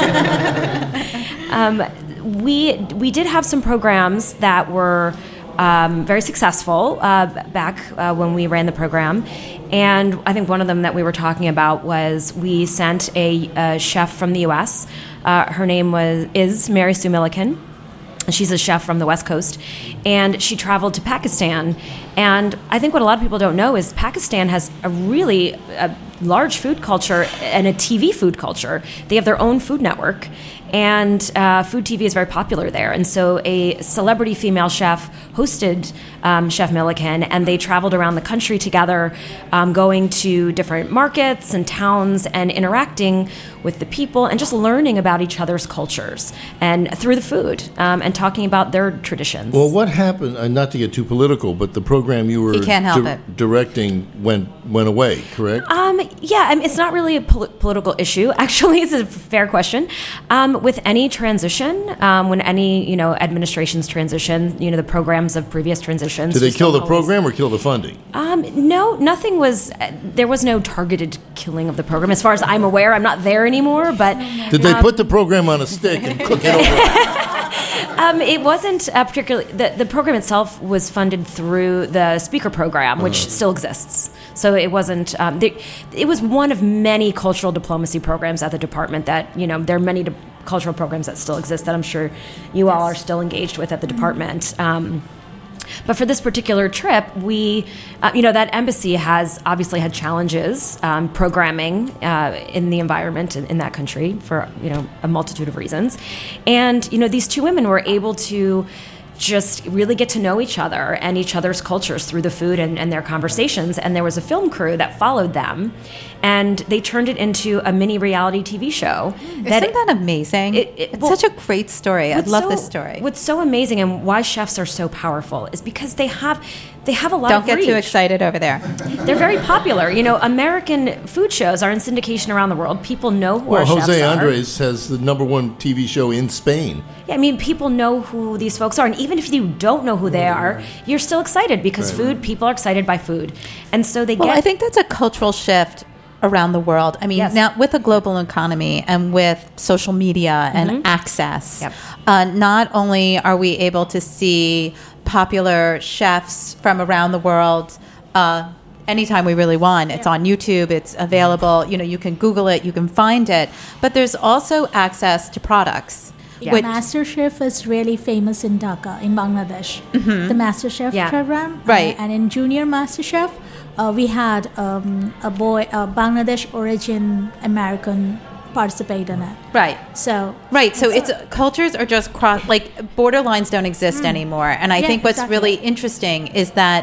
here. Um, we we did have some programs that were um, very successful uh, back uh, when we ran the program, and I think one of them that we were talking about was we sent a, a chef from the U S. Uh, her name was is Mary Sue Milliken. She's a chef from the West Coast, and she traveled to Pakistan. And I think what a lot of people don't know is Pakistan has a really a large food culture and a T V food culture. They have their own food network, and uh, food T V is very popular there. And so a celebrity female chef hosted um, Chef Milliken, and they traveled around the country together, um, going to different markets and towns and interacting with the people and just learning about each other's cultures and through the food um, and talking about their traditions. Well, what happened, uh, not to get too political, but the program you were He can't help di- it. directing went went away, correct? Um, yeah, I mean, it's not really a pol- political issue. Actually, it's a fair question. Um, with any transition, um, when any you know administrations transition, you know the programs of previous transitions. Did they just kill the don't always- program or kill the funding? Um, no, nothing was. Uh, there was no targeted killing of the program, as far as I'm aware. I'm not there anymore, but Did they um, put the program on a stick and cook it over? Um, it wasn't uh, particularly. The, the program itself was funded through the speaker program, which Uh-huh. still exists. So it wasn't. Um, there, it was one of many cultural diplomacy programs at the department. That you know, there are many di- cultural programs that still exist that I'm sure you all are still engaged with at the department. Um, But for this particular trip, we, uh, you know, that embassy has obviously had challenges um, programming uh, in the environment in, in that country for, you know, a multitude of reasons. And, you know, these two women were able to just really get to know each other and each other's cultures through the food and, and their conversations. And there was a film crew that followed them, and they turned it into a mini reality T V show. Isn't that amazing? It- it- it's well, such a great story. I What's love so- this story. What's so amazing and why chefs are so powerful is because they have they have a lot Don't of get reach. too excited over there. They're very popular. You know, American food shows are in syndication around the world. People know who Well, our chefs Jose are. Andres has the number one T V show in Spain. Yeah, I mean, people know who these folks are, and even if you don't know who they are, you're still excited because Right. food. People are excited by food, and so they Well, get. I think that's a cultural shift around the world. I mean, Yes. now with a global economy and with social media and access, Yep. uh, not only are we able to see popular chefs from around the world uh, anytime we really want. It's on YouTube. It's available. You know, you can Google it. You can find it. But there's also access to products. Yeah. which- MasterChef is really famous in Dhaka, in Bangladesh. The MasterChef Yeah. program. Mm-hmm. Right. Uh, and in Junior MasterChef, uh, we had um, a boy, a Bangladesh origin American participate in it. right. So Right. So it's cultures are just cross, like border lines don't exist anymore. And I Yeah, think what's exactly. really interesting is that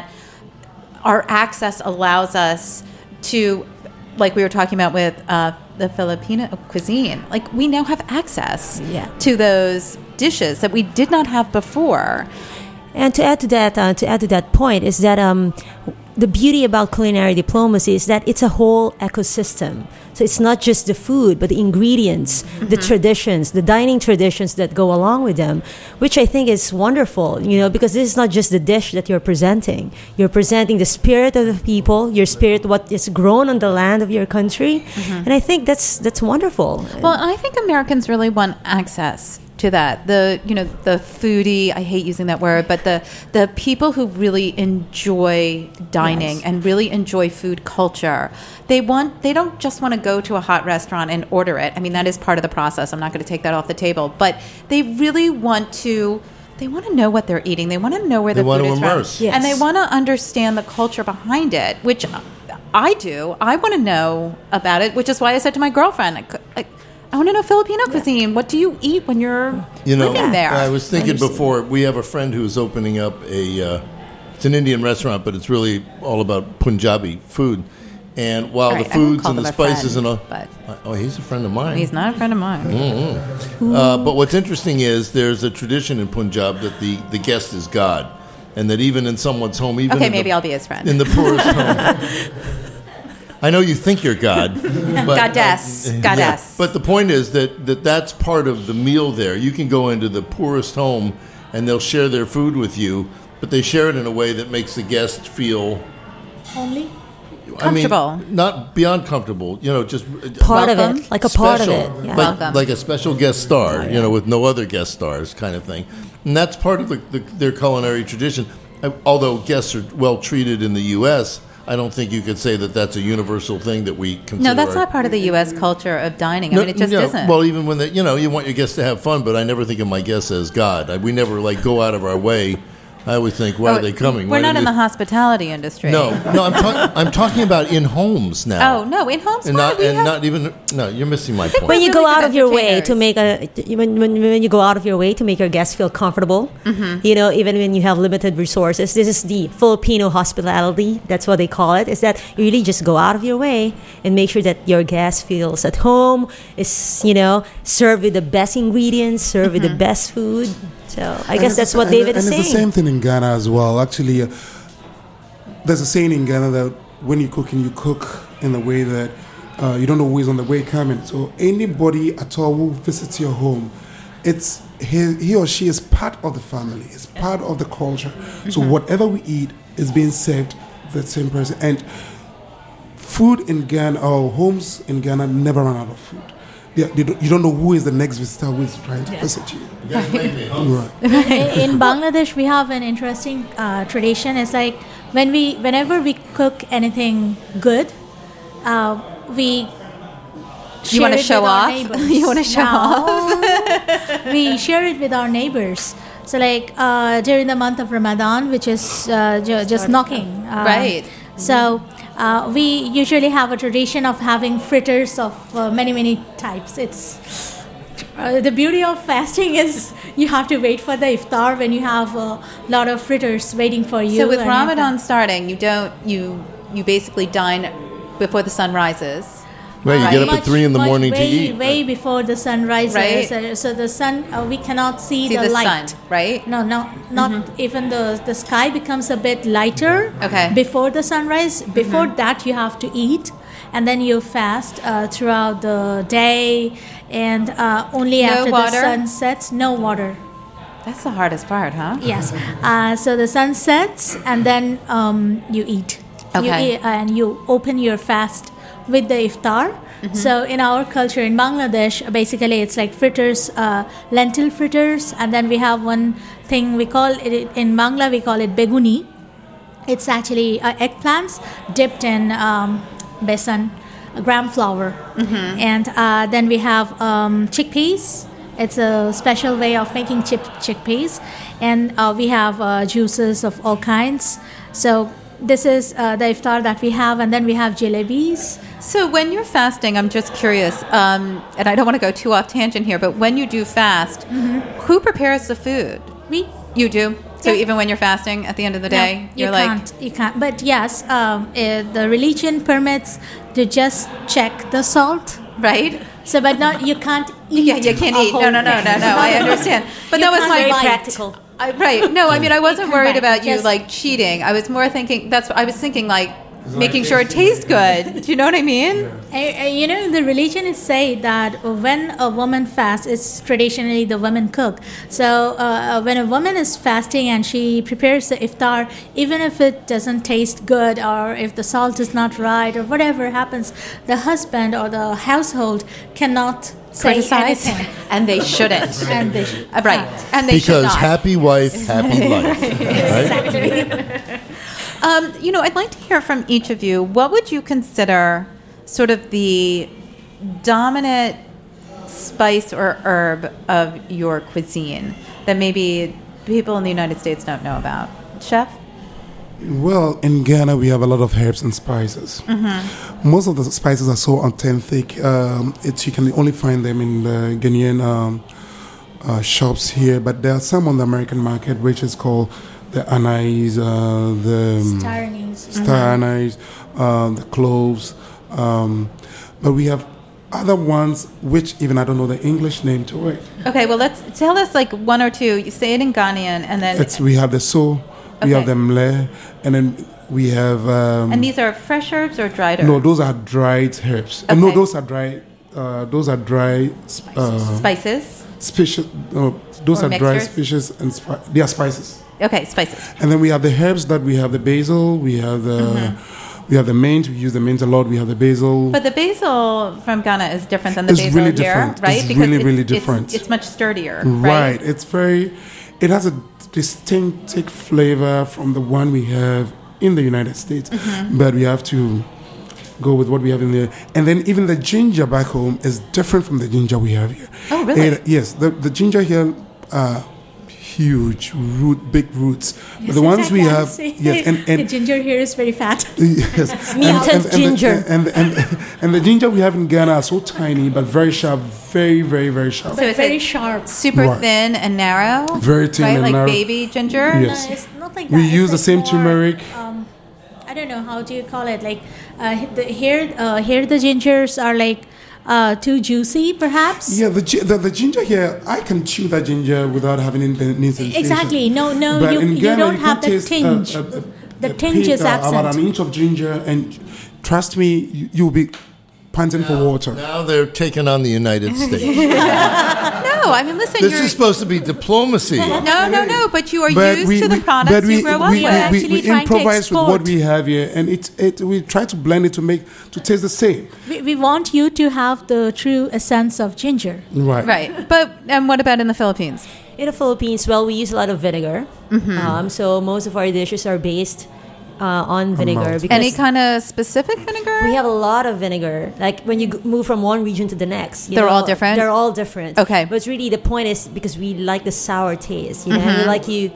our access allows us to, like we were talking about with uh, the Filipino cuisine, like we now have access Yeah. to those dishes that we did not have before. And to add to that, uh, to add to that point, is that um, the beauty about culinary diplomacy is that it's a whole ecosystem. So it's not just the food, but the ingredients, mm-hmm. the traditions, the dining traditions that go along with them, which I think is wonderful, you know, because this is not just the dish that you're presenting. You're presenting the spirit of the people, your spirit, what is grown on the land of your country. Mm-hmm. And I think that's that's wonderful. Well, I think Americans really want access to that. The, you know, the foodie, I hate using that word, but the the people who really enjoy dining, yes. and really enjoy food culture, they want they don't just want to go to a hot restaurant and order it. I mean, that is part of the process. I'm not going to take that off the table, but they really want to they want to know what they're eating. They want to know where they the want food to is immerse. from. Yes. And they want to understand the culture behind it, which I do. I want to know about it, which is why I said to my girlfriend, I, I, I want to know Filipino yeah. cuisine. What do you eat when you're you know, living there? I was thinking before, we have a friend who's opening up a, uh, it's an Indian restaurant, but it's really all about Punjabi food. And while right, the foods and the spices friend, and all, but oh, he's a friend of mine. He's not a friend of mine. Mm-hmm. Uh, but what's interesting is there's a tradition in Punjab that the, the guest is God, and that even in someone's home, even okay, in maybe the, I'll be his friend in the poorest home. I know you think you're God, but, goddess, uh, goddess. Yeah. But the point is that, that that's part of the meal. There, you can go into the poorest home, and they'll share their food with you, but they share it in a way that makes the guest feel homely. Comfortable. I mean, not beyond comfortable, you know, just part welcome. of it, like a special, part of it. Yeah. Like, Welcome. like a special guest star, Oh, yeah. you know, with no other guest stars kind of thing. And that's part of the, the, their culinary tradition. I, although guests are well treated in the U S, I don't think you could say that that's a universal thing that we consider. No, that's our, not part of the U S culture of dining. I No, mean, it just you know, isn't. Well, even when they, you know, you want your guests to have fun, but I never think of my guests as God. I, we never like go out of our way. I always think, why Oh, are they coming? We're Why not do in they- the hospitality industry. No, no, I'm, talk, I'm talking about in homes now. Oh, no, in homes, and why not we and have- not even. No, you're missing my point. When you really go good out of your way entertainers. to make a when, when, when you go out of your way to make your guests feel comfortable, Mm-hmm. you know, even when you have limited resources, this is the Filipino hospitality. That's what they call it. Is that you really just go out of your way and make sure that your guest feels at home, is, you know, served with the best ingredients, served with the Mm-hmm. best food. So I And guess it's that's the- what and, David and is it's saying. the same thing in Ghana as well. Actually, uh, there's a saying in Ghana that when you cook and you cook in a way that uh, you don't know who is on the way coming. So anybody at all who visits your home, it's he, he or she is part of the family. It's part of the culture. So whatever we eat is being served the same person. And food in Ghana, or homes in Ghana, never run out of food. They, they don't, you don't know who is the next visitor who is trying to visit you. You guys make me hungry. Right. in, in Bangladesh, we have an interesting uh, tradition. It's like when we, whenever we cook anything good, uh, we. You want to share show it with our off? neighbors. You want to show No. off? We share it with our neighbors. So, like uh, during the month of Ramadan, which is uh, ju- just knocking, uh, Right. So uh, we usually have a tradition of having fritters of uh, many, many types. It's uh, the beauty of fasting is you have to wait for the iftar when you have a lot of fritters waiting for you. So with and you have to- Ramadan starting, you don't you you basically dine before the sun rises. Right, you get up Much- at three in the much morning to way, eat. Way before the sun rises. Right. Uh, So the sun, uh, we cannot see, See the, the light. sun, right? No, no, not even the the sky becomes a bit lighter. Okay. Before the sunrise, before that you have to eat, and then you fast uh, throughout the day, and uh, only No after water? the sun sets, no water. That's the hardest part, huh? Yes. Uh, so the sun sets, and then um, you eat. You Okay. eat, and you open your fast with the iftar. So in our culture in Bangladesh, basically it's like fritters, uh, lentil fritters, and then we have one thing we call it in Bangla we call it beguni. It's actually uh, eggplants dipped in um, besan, uh, gram flour, and uh, then we have um, chickpeas. It's a special way of making chip chickpeas, and uh, we have uh, juices of all kinds. So this is uh, the iftar that we have, and then we have jalebis. So when you're fasting, I'm just curious, um, and I don't want to go too off tangent here, but when you do fast, who prepares the food? We You do. So Yeah. even when you're fasting, at the end of the day, no, you're you like, can't, you can't. But yes, um, uh, the religion permits to just check the salt. right? So, but not you can't eat. Yeah, you can't a eat. No, whole no, no, no, thing. no. I understand. But You that was can't my very Very bite. practical. I, right. No, I mean, I wasn't come worried back. about you Just- like cheating. I was more thinking. That's what I was thinking. Like making like sure it tastes tasting good. Do you know what I mean? Uh, uh, you know, the religion is say that when a woman fasts, it's traditionally the women cook. So uh, when a woman is fasting and she prepares the iftar, even if it doesn't taste good or if the salt is not right or whatever happens, the husband or the household cannot say Criticize, anything. and they shouldn't. And they should Uh, right, not. and they should Because not. happy wife, happy life. Right? Um, you know, I'd like to hear from each of you. What would you consider sort of the dominant spice or herb of your cuisine that maybe people in the United States don't know about? Chef? Well, in Ghana, we have a lot of herbs and spices. Mm-hmm. Most of the spices are so authentic. Um, it's, you can only find them in the Ghanaian um, uh, shops here, but there are some on the American market, which is called the anise, uh, the um, Star anise. star anise, uh, the cloves. Um, but we have other ones, which even I don't know the English name to it. Okay, well, let's tell us like one or two. You say it in Ghanaian, and then It's we have the so, we have Okay. the mle, and then we have. Um, and these are fresh herbs or dried herbs? No, those are dried herbs. Uh, no, Okay. those are dry. Uh, those are dry uh, Spices. species. No, those Or are dry mixtures? species and spi- they are spices. Okay, spices. And then we have the herbs that we have the basil. We have the Mm-hmm. we have the mint. We use the mint a lot. We have the basil. But the basil from Ghana is different than the It's basil really here, different. right? It's really, really it's, different. It's, much sturdier, right. right? It's very. It has a distinctive flavor from the one we have in the United States, Mm-hmm. but we have to go with what we have in there. And then even the ginger back home is different from the ginger we have here. Oh, really? It- yes, the, the ginger here are huge root, big roots. But the ones we have, yes, and, the and ginger here is very fat. yes, Mutant ginger. The, and, and, and, and the ginger we have in Ghana are so tiny, but very sharp, very, very, very sharp. So is very it sharp. super Right. thin and narrow? Very thin right? and like narrow. baby ginger? Yes. No, it's not like that. We It's use the like same more, turmeric. Um, I don't know how do you call it. Like uh, the, here, uh, here the gingers are like uh, too juicy, perhaps. Yeah, the, gi- the the ginger here, I can chew that ginger without having any any sensation. Exactly. No, no, But you, in you Ghana, don't you have can the taste, tinge. uh, uh, uh, The a tinge is pin- uh, About absent. an inch of ginger, and trust me, you, you'll be panting for water. Now they're taking on the United States. No, I mean, listen, This you're... is supposed to be diplomacy. no, no, no, but you are But used we, to the we- products but we, you grow up we, with. we, Actually we, trying to improvise with what export. we have here, and it, it we try to blend it to make to taste the same. We, we want you to have the true essence of ginger. Right. Right. But, and what about in the Philippines? In the Philippines, well, we use a lot of vinegar. Mm-hmm. Um, so most of our dishes are based uh, on vinegar. malt. Because Any kind of specific vinegar? we have a lot of vinegar. Like when you g- move from one region to the next, you They're know, all different? They're all different. Okay. but it's really the point is because we like the sour taste. You know, Mm-hmm. we like you.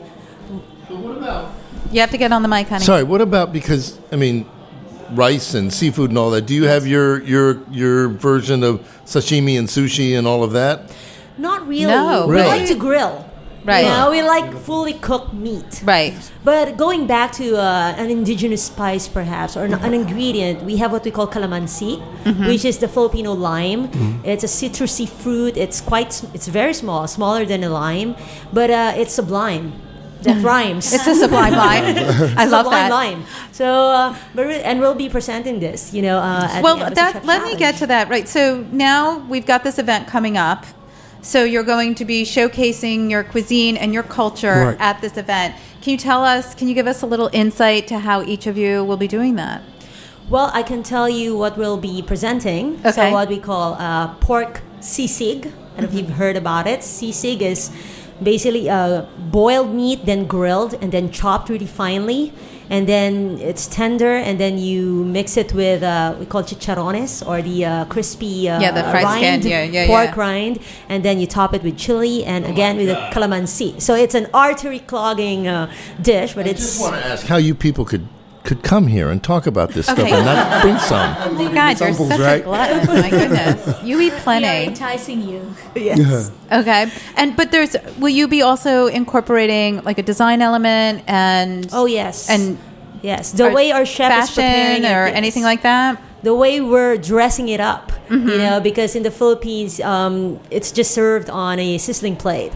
You have to get on the mic, honey. Sorry, what about, because, I mean, rice and seafood and all that, do you have your, your, your version of sashimi and sushi and all of that? Not really. No. We Really? like to grill. Right. You know, we like fully cooked meat. Right. But going back to uh, an indigenous spice, perhaps, or an, an ingredient, we have what we call calamansi, Mm-hmm. which is the Filipino lime. It's a citrusy fruit. It's quite, s- it's very small, smaller than a lime, but uh, it's sublime. That rhymes. It's a sublime line. I love sublime that. lime. So, uh, but re- and we'll be presenting this, you know. Uh, at Well, the Embassy that, Chef let me get Challenge. to that. Right. So now we've got this event coming up. So you're going to be showcasing your cuisine and your culture Right. at this event. Can you tell us, can you give us a little insight to how each of you will be doing that? Well, I can tell you what we'll be presenting. Okay. So what we call uh, pork sisig. I don't know if you've heard about it. Sisig is basically uh, boiled meat, then grilled, and then chopped really finely. And then it's tender, and then you mix it with uh, we call chicharrones, or the uh, crispy uh, Yeah, the fried rind, skin. Yeah, yeah, pork yeah. rind, and then you top it with chili, and again with a calamansi. So it's an artery clogging uh, dish, but I it's just want to ask how you people could, could come here and talk about this Okay. stuff and not bring some. Oh my God, you're Examples, such a right? glutton. My goodness. You eat We are plenty. enticing you. yes. Okay. And but there's will you be also incorporating like a design element and Oh yes. and yes, the or way our chef is fashion preparing it, or yes. anything like that? The way we're dressing it up, Mm-hmm. you know, because in the Philippines, um, it's just served on a sizzling plate.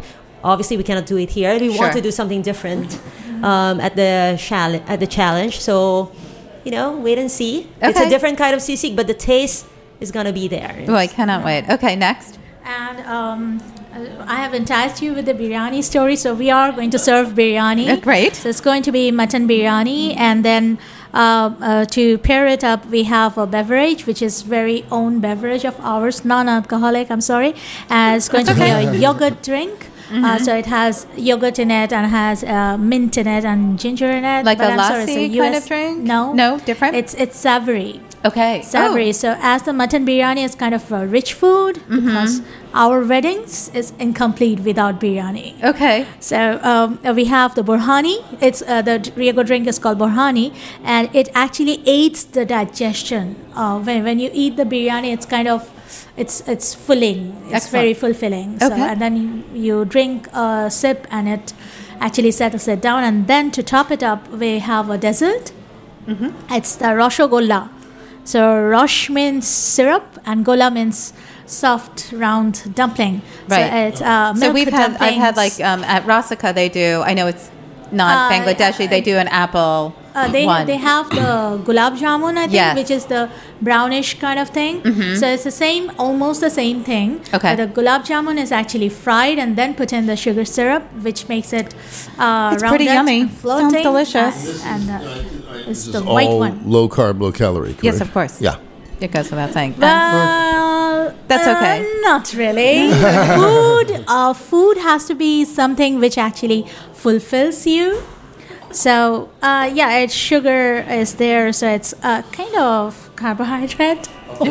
obviously we cannot do it here. We Sure. want to do something different um, at the challenge. At the challenge, so you know, wait and see. It's Okay. a different kind of sisig, but the taste is gonna be there. Oh, I cannot wait. Okay, next. And um, I have enticed you with the biryani story. So we are going to serve biryani. Uh, great. So it's going to be mutton biryani, and then uh, uh, to pair it up, we have a beverage, which is very own beverage of ours, non-alcoholic. I'm sorry. And it's going to be a yogurt drink. Mm-hmm. Uh, so it has yogurt in it and has uh, mint in it and ginger in it. Like But a I'm sorry, lassi it's a kind U S of drink? No, No, different? It's it's savory. Okay. Savory. Oh. So as the mutton biryani is kind of a rich food because our weddings is incomplete without biryani. Okay. So um, uh, we have the borhani. It's uh, the yogurt drink is called borhani, and it actually aids the digestion. Uh, when when you eat the biryani, it's kind of it's it's filling. It's Excellent. very fulfilling. So Okay. and then you, you drink a sip, and it actually settles it down. And then to top it up, we have a dessert. It's the roshogolla. So rosh means syrup, and gola means soft round dumpling. Right. So it's uh, So milk we've had, I've had dumplings. like, um, at Rasika they do, I know it's not Uh, Bangladeshi, they do an apple Uh, they one. they have the gulab jamun, I think, Yes. which is the brownish kind of thing. So it's the same, almost the same thing. Okay. But the gulab jamun is actually fried and then put in the sugar syrup, which makes it uh, It's pretty rounded yummy. and floating. Sounds delicious. Uh, and uh, it's This the is white all one. low carb, low calorie. Correct? Yes, of course. Yeah. It goes without saying. Um, Well, That's uh, okay. not really. food, uh, food has to be something which actually fulfills you. So uh, yeah, it's sugar is there, so it's uh, kind of carbohydrate,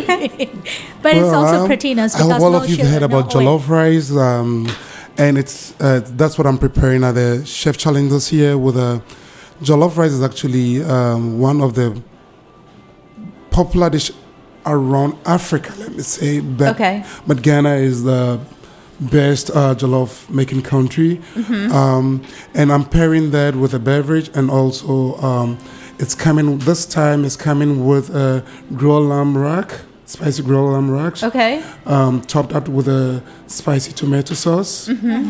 but it's also um, proteinous I hope because all no of you sugar, heard no about oil. jollof rice, um, and it's uh, that's what I'm preparing at the chef challenge this year. With a jollof rice is actually um, one of the popular dish around Africa. Let me say, but Okay. but Ghana is the best uh, jollof making country, um, and I'm pairing that with a beverage, and also um, it's coming this time. It's coming with a grilled lamb rack, spicy grilled lamb rack, Okay. um, topped up with a spicy tomato sauce.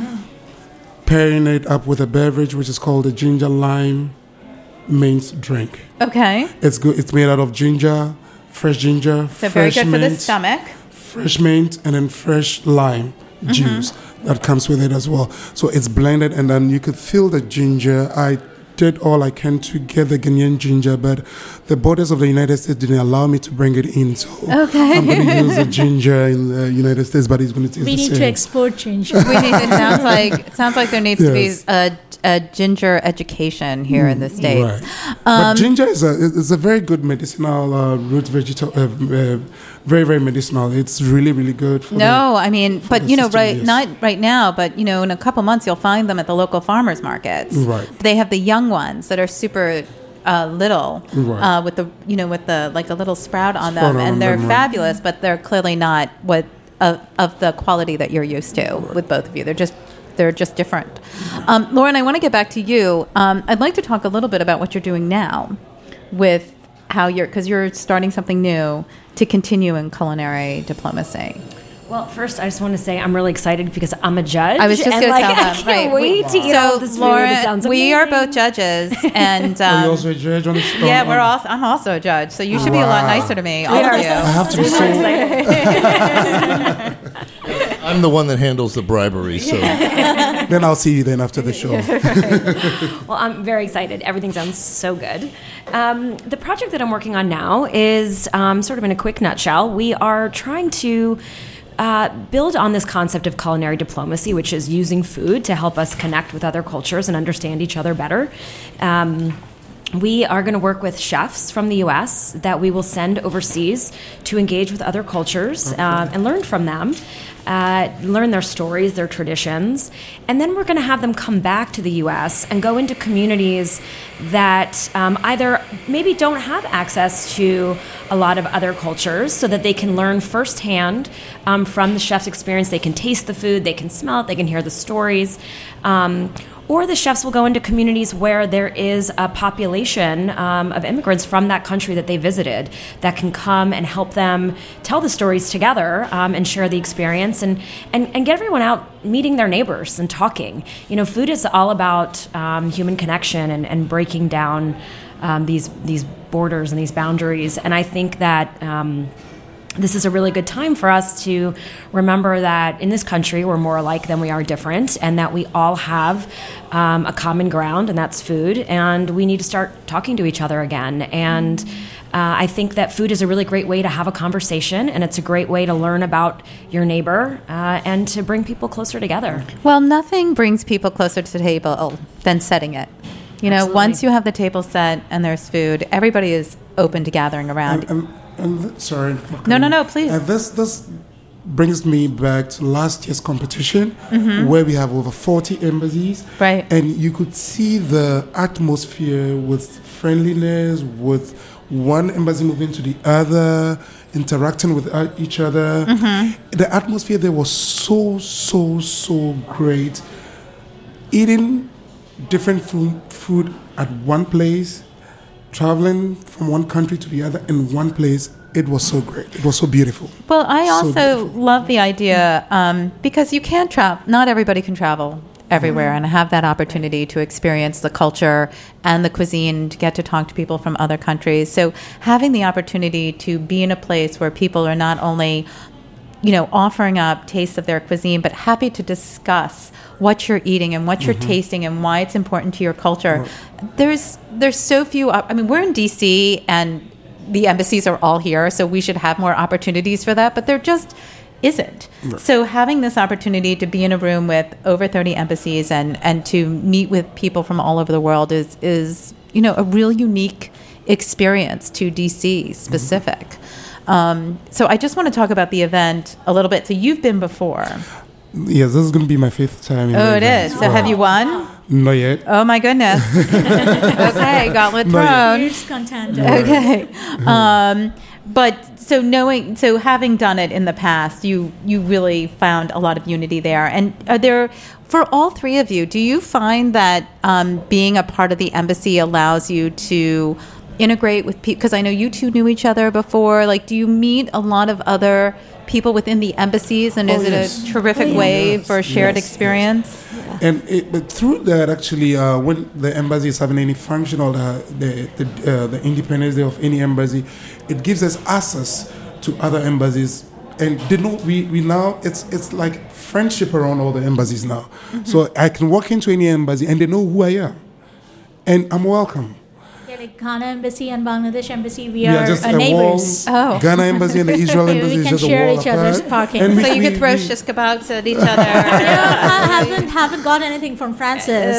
Pairing it up with a beverage which is called a ginger lime mint drink. Okay. It's good. It's made out of ginger, fresh ginger, So very fresh good for the mint, stomach. fresh mint, and then fresh lime juice that comes with it as well. So it's blended, and then you could feel the ginger. I did all I can to get the Ghanaian ginger, but the borders of the United States didn't allow me to bring it in. So Okay. I'm going to use the ginger in the United States, but it's going to taste We the need same. to export ginger. We need, it sounds like it sounds like there needs Yes. to be a, a ginger education here in the states. Right. but ginger is a is a very good medicinal uh, root vegetable, uh, uh, very very medicinal. It's really really good. For No, I mean, but the you know, system, right, yes. not right now, but you know, in a couple months, you'll find them at the local farmers markets. Right. They have the young ones that are super uh, little, Right. uh, with the you know with the like a little sprout on Sprout them, on and they're them, right. fabulous, but they're clearly not what of, of the quality that you're used to with both of you. They're just they're just different. Um, Lauren, I want to get back to you. Um, I'd like to talk a little bit about what you're doing now with how you're because you're starting something new to continue in culinary diplomacy. Well, first, I just want to say I'm really excited because I'm a judge. I was just and, going to like, tell I them. can't Right. wait to eat all this food. Lauren, It sounds we are amazing. both judges, and Are um, you also a judge on the show? yeah, we're also. I'm also a judge, so you should be a lot Wow. nicer to me, all We of are you. I have to be so. I'm the one that handles the bribery, so Then I'll see you then after the show. Well, I'm very excited. Everything sounds so good. Um, the project that I'm working on now is um, sort of in a quick nutshell. We are trying to uh, build on this concept of culinary diplomacy, which is using food to help us connect with other cultures and understand each other better. Um, We are going to work with chefs from the U S that we will send overseas to engage with other cultures uh, and learn from them, uh, learn their stories, their traditions, and then we're going to have them come back to the U S and go into communities that um, either maybe don't have access to a lot of other cultures so that they can learn firsthand um, from the chef's experience. They can taste the food, they can smell it, they can hear the stories. Um, Or the chefs will go into communities where there is a population um, of immigrants from that country that they visited that can come and help them tell the stories together um, and share the experience experience and, and, and get everyone out meeting their neighbors and talking. You know, food is all about um, human connection and, and breaking down um, these these borders and these boundaries. And I think that um, this is a really good time for us to remember that in this country we're more alike than we are different, and that we all have um, a common ground, and that's food, and we need to start talking to each other again. And uh, I think that food is a really great way to have a conversation, and it's a great way to learn about your neighbor uh, and to bring people closer together. Well, nothing brings people closer to the table than setting it. You know, Absolutely. once you have the table set and there's food, everybody is open to gathering around. And, and, and th- sorry. for No, no, cutting. no, please. And this this brings me back to last year's competition, Mm-hmm. where we have over forty embassies. Right. And you could see the atmosphere with friendliness, with one embassy moving to the other, interacting with uh, each other. Mm-hmm. The atmosphere there was so, so, so great. Eating different food, food at one place, traveling from one country to the other in one place, it was so great. It was so beautiful. Well, I So also beautiful. love the idea um, because you can't travel. Not everybody can travel everywhere Mm-hmm. and have that opportunity to experience the culture and the cuisine, to get to talk to people from other countries. So having the opportunity to be in a place where people are not only, you know, offering up tastes of their cuisine, but happy to discuss what you're eating and what you're Mm-hmm. tasting and why it's important to your culture. There's there's so few. op- I mean, we're in D C and the embassies are all here, so we should have more opportunities for that, but there just isn't. So having this opportunity to be in a room with over thirty embassies and, and to meet with people from all over the world is, is, you know, a real unique experience to D C specific. Um, so I just want to talk about the event a little bit. So you've been before. Yes, this is going to be my fifth time. In Oh, the it event. is. So have you won? Not yet. Oh, my goodness. Okay, gauntlet Not yet. thrown. Fierce contender. Okay. Um, but so knowing, so having done it in the past, you you really found a lot of unity there. And are there, for all three of you, do you find that um, being a part of the embassy allows you to integrate with people? Because I know you two knew each other before. Like, do you meet a lot of other people within the embassies, and Oh, is it yes. a terrific Oh, yeah. way Yes, for a shared yes, experience? And it, but through that, actually, uh, when the embassy is having any function or the the, the, uh, the Independence Day of any embassy, it gives us access to other embassies, and they know we, we now it's it's like friendship around all the embassies now. Mm-hmm. So I can walk into any embassy and they know who I am, and I'm welcome. Yeah, like Ghana embassy and Bangladesh embassy, we, We are, are just uh, a neighbors. wall. Oh. Ghana embassy and the Israel We embassy is can just a share wall each other's apart. parking. And So you we- could throw we- shish kebabs at each other. I haven't haven't got anything from Francis.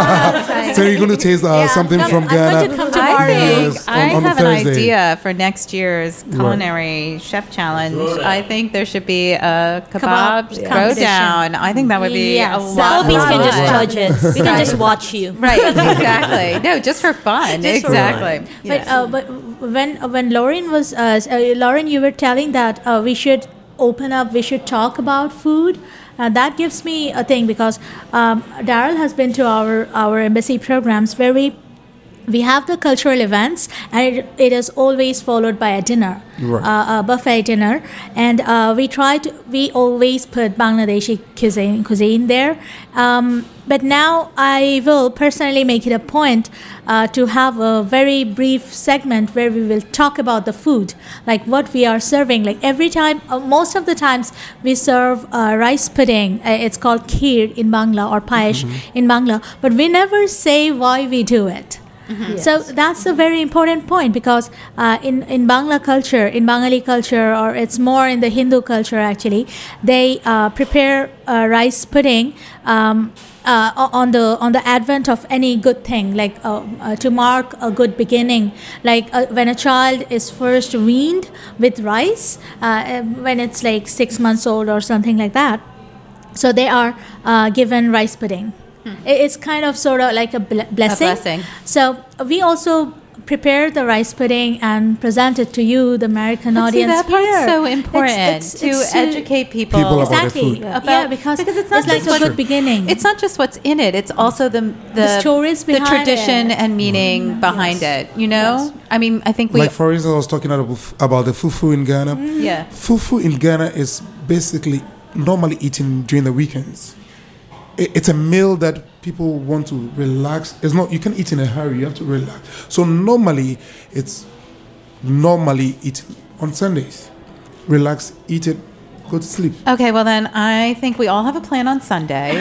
So you're going to taste uh, something come- from I'm going Ghana. to come I tomorrow. think Yes, I on- on have Thursday. an idea for next year's culinary chef challenge. I think there should be a kebab Kebab throwdown. I think that would be Yes. a The lot of Philippines can fun. just judge it. We can just watch you. Right, exactly. No, just for fun. Just for exactly. But uh, but when when Lauren was uh, uh, Lauren, you were telling that uh, we should open up, we should talk about food. Uh, that gives me a thing because um, Daryl has been to our our embassy programs where we we have the cultural events, and it, it is always followed by a dinner, Right. uh, a buffet dinner, and uh, we try to we always put Bangladeshi cuisine cuisine there. Um, but now I will personally make it a point uh, to have a very brief segment where we will talk about the food, like what we are serving. Like every time, uh, most of the times we serve uh, rice pudding. Uh, it's called kheer in Bangla or paesh in Bangla, but we never say why we do it. So that's a very important point because uh, in in Bangla culture, in Bengali culture, or it's more in the Hindu culture actually, they uh, prepare uh, rice pudding um, uh, on the on the advent of any good thing, like uh, uh, to mark a good beginning, like uh, when a child is first weaned with rice, uh, when it's like six months old or something like that. So they are uh, given rice pudding. It- It's kind of sort of like a ble- blessing. blessing. So we also prepare the rice pudding and present it to you, the American But see, audience that part's here. so important It's- it's- to it's, uh, educate people, People about Exactly. the food. Yeah, about- because, because it's not like just a what- good beginning. It's not just what's in it; it's also the the, The stories the behind tradition it. and meaning behind Yes. it. You know, Yes. I mean, I think we Like for instance, I was talking about, about the fufu in Ghana. yeah. Fufu in Ghana is basically normally eaten during the weekends. It, it's a meal that people want to relax. It's not, you can eat in a hurry, you have to relax. So normally, it's normally eaten on Sundays. Relax, eat it, go to sleep. Okay, well then I think we all have a plan on Sunday.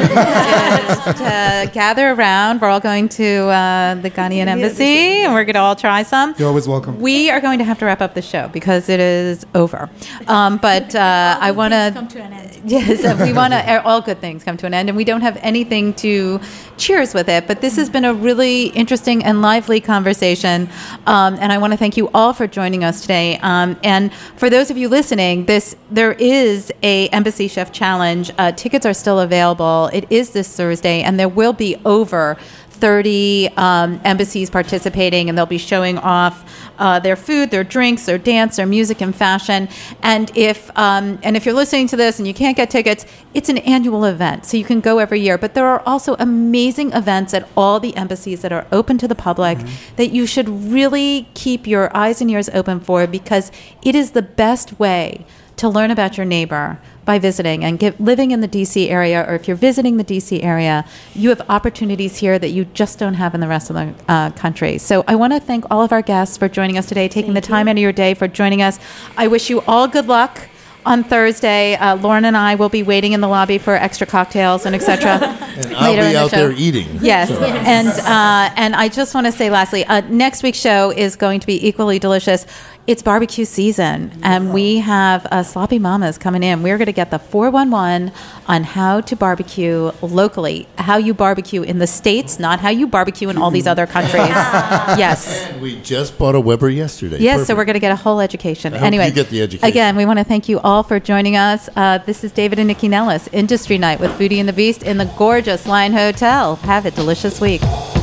Is to gather around. We're all going to uh, the Ghanaian embassy, and we're going to all try some. You're always welcome. We are going to have to wrap up the show because it is over. Um, but uh, I want Come to an end. Yes, we want to. All good things come to an end, and we don't have anything to cheers with it. But this has been a really interesting and lively conversation, um, and I want to thank you all for joining us today. Um, and for those of you listening, this there is a Embassy Chef Challenge. Uh, tickets are still available. It is this Thursday, and there will be over thirty um, embassies participating, and they'll be showing off uh, their food, their drinks, their dance, their music, and fashion. And if um, and if you're listening to this and you can't get tickets, it's an annual event, so you can go every year. But there are also amazing events at all the embassies that are open to the public mm-hmm. that you should really keep your eyes and ears open for, because it is the best way to learn about your neighbor by visiting and get, living in the D C area, or if you're visiting the D C area, you have opportunities here that you just don't have in the rest of the uh, country. So I want to thank all of our guests for joining us today, taking thank the time you. out of your day for joining us. I wish you all good luck on Thursday. Uh, Lauren and I will be waiting in the lobby for extra cocktails and et cetera. And I'll be out there eating. Yes, so. yes. and uh, and I just want to say lastly, uh, next week's show is going to be equally delicious. It's barbecue season, and we have uh, Sloppy Mamas coming in. We're going to get the four one one on how to barbecue locally, how you barbecue in the States, not how you barbecue in all these other countries. Yes. And we just bought a Weber yesterday. Yes, Perfect. so we're going to get a whole education. I hope anyway, you get the education. Again, we want to thank you all for joining us. Uh, this is David and Nikki Nellis, Industry Night with Foodie and the Beast in the gorgeous Lion Hotel. Have a delicious week.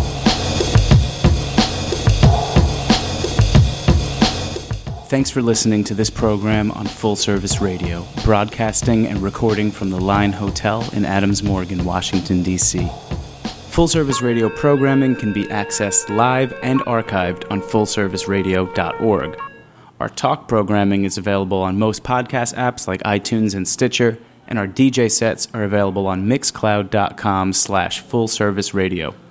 Thanks for listening to this program on Full Service Radio, broadcasting and recording from the Line Hotel in Adams Morgan, Washington, D C Full Service Radio programming can be accessed live and archived on full service radio dot org. Our talk programming is available on most podcast apps like iTunes and Stitcher, and our D J sets are available on mixcloud dot com slash full service radio.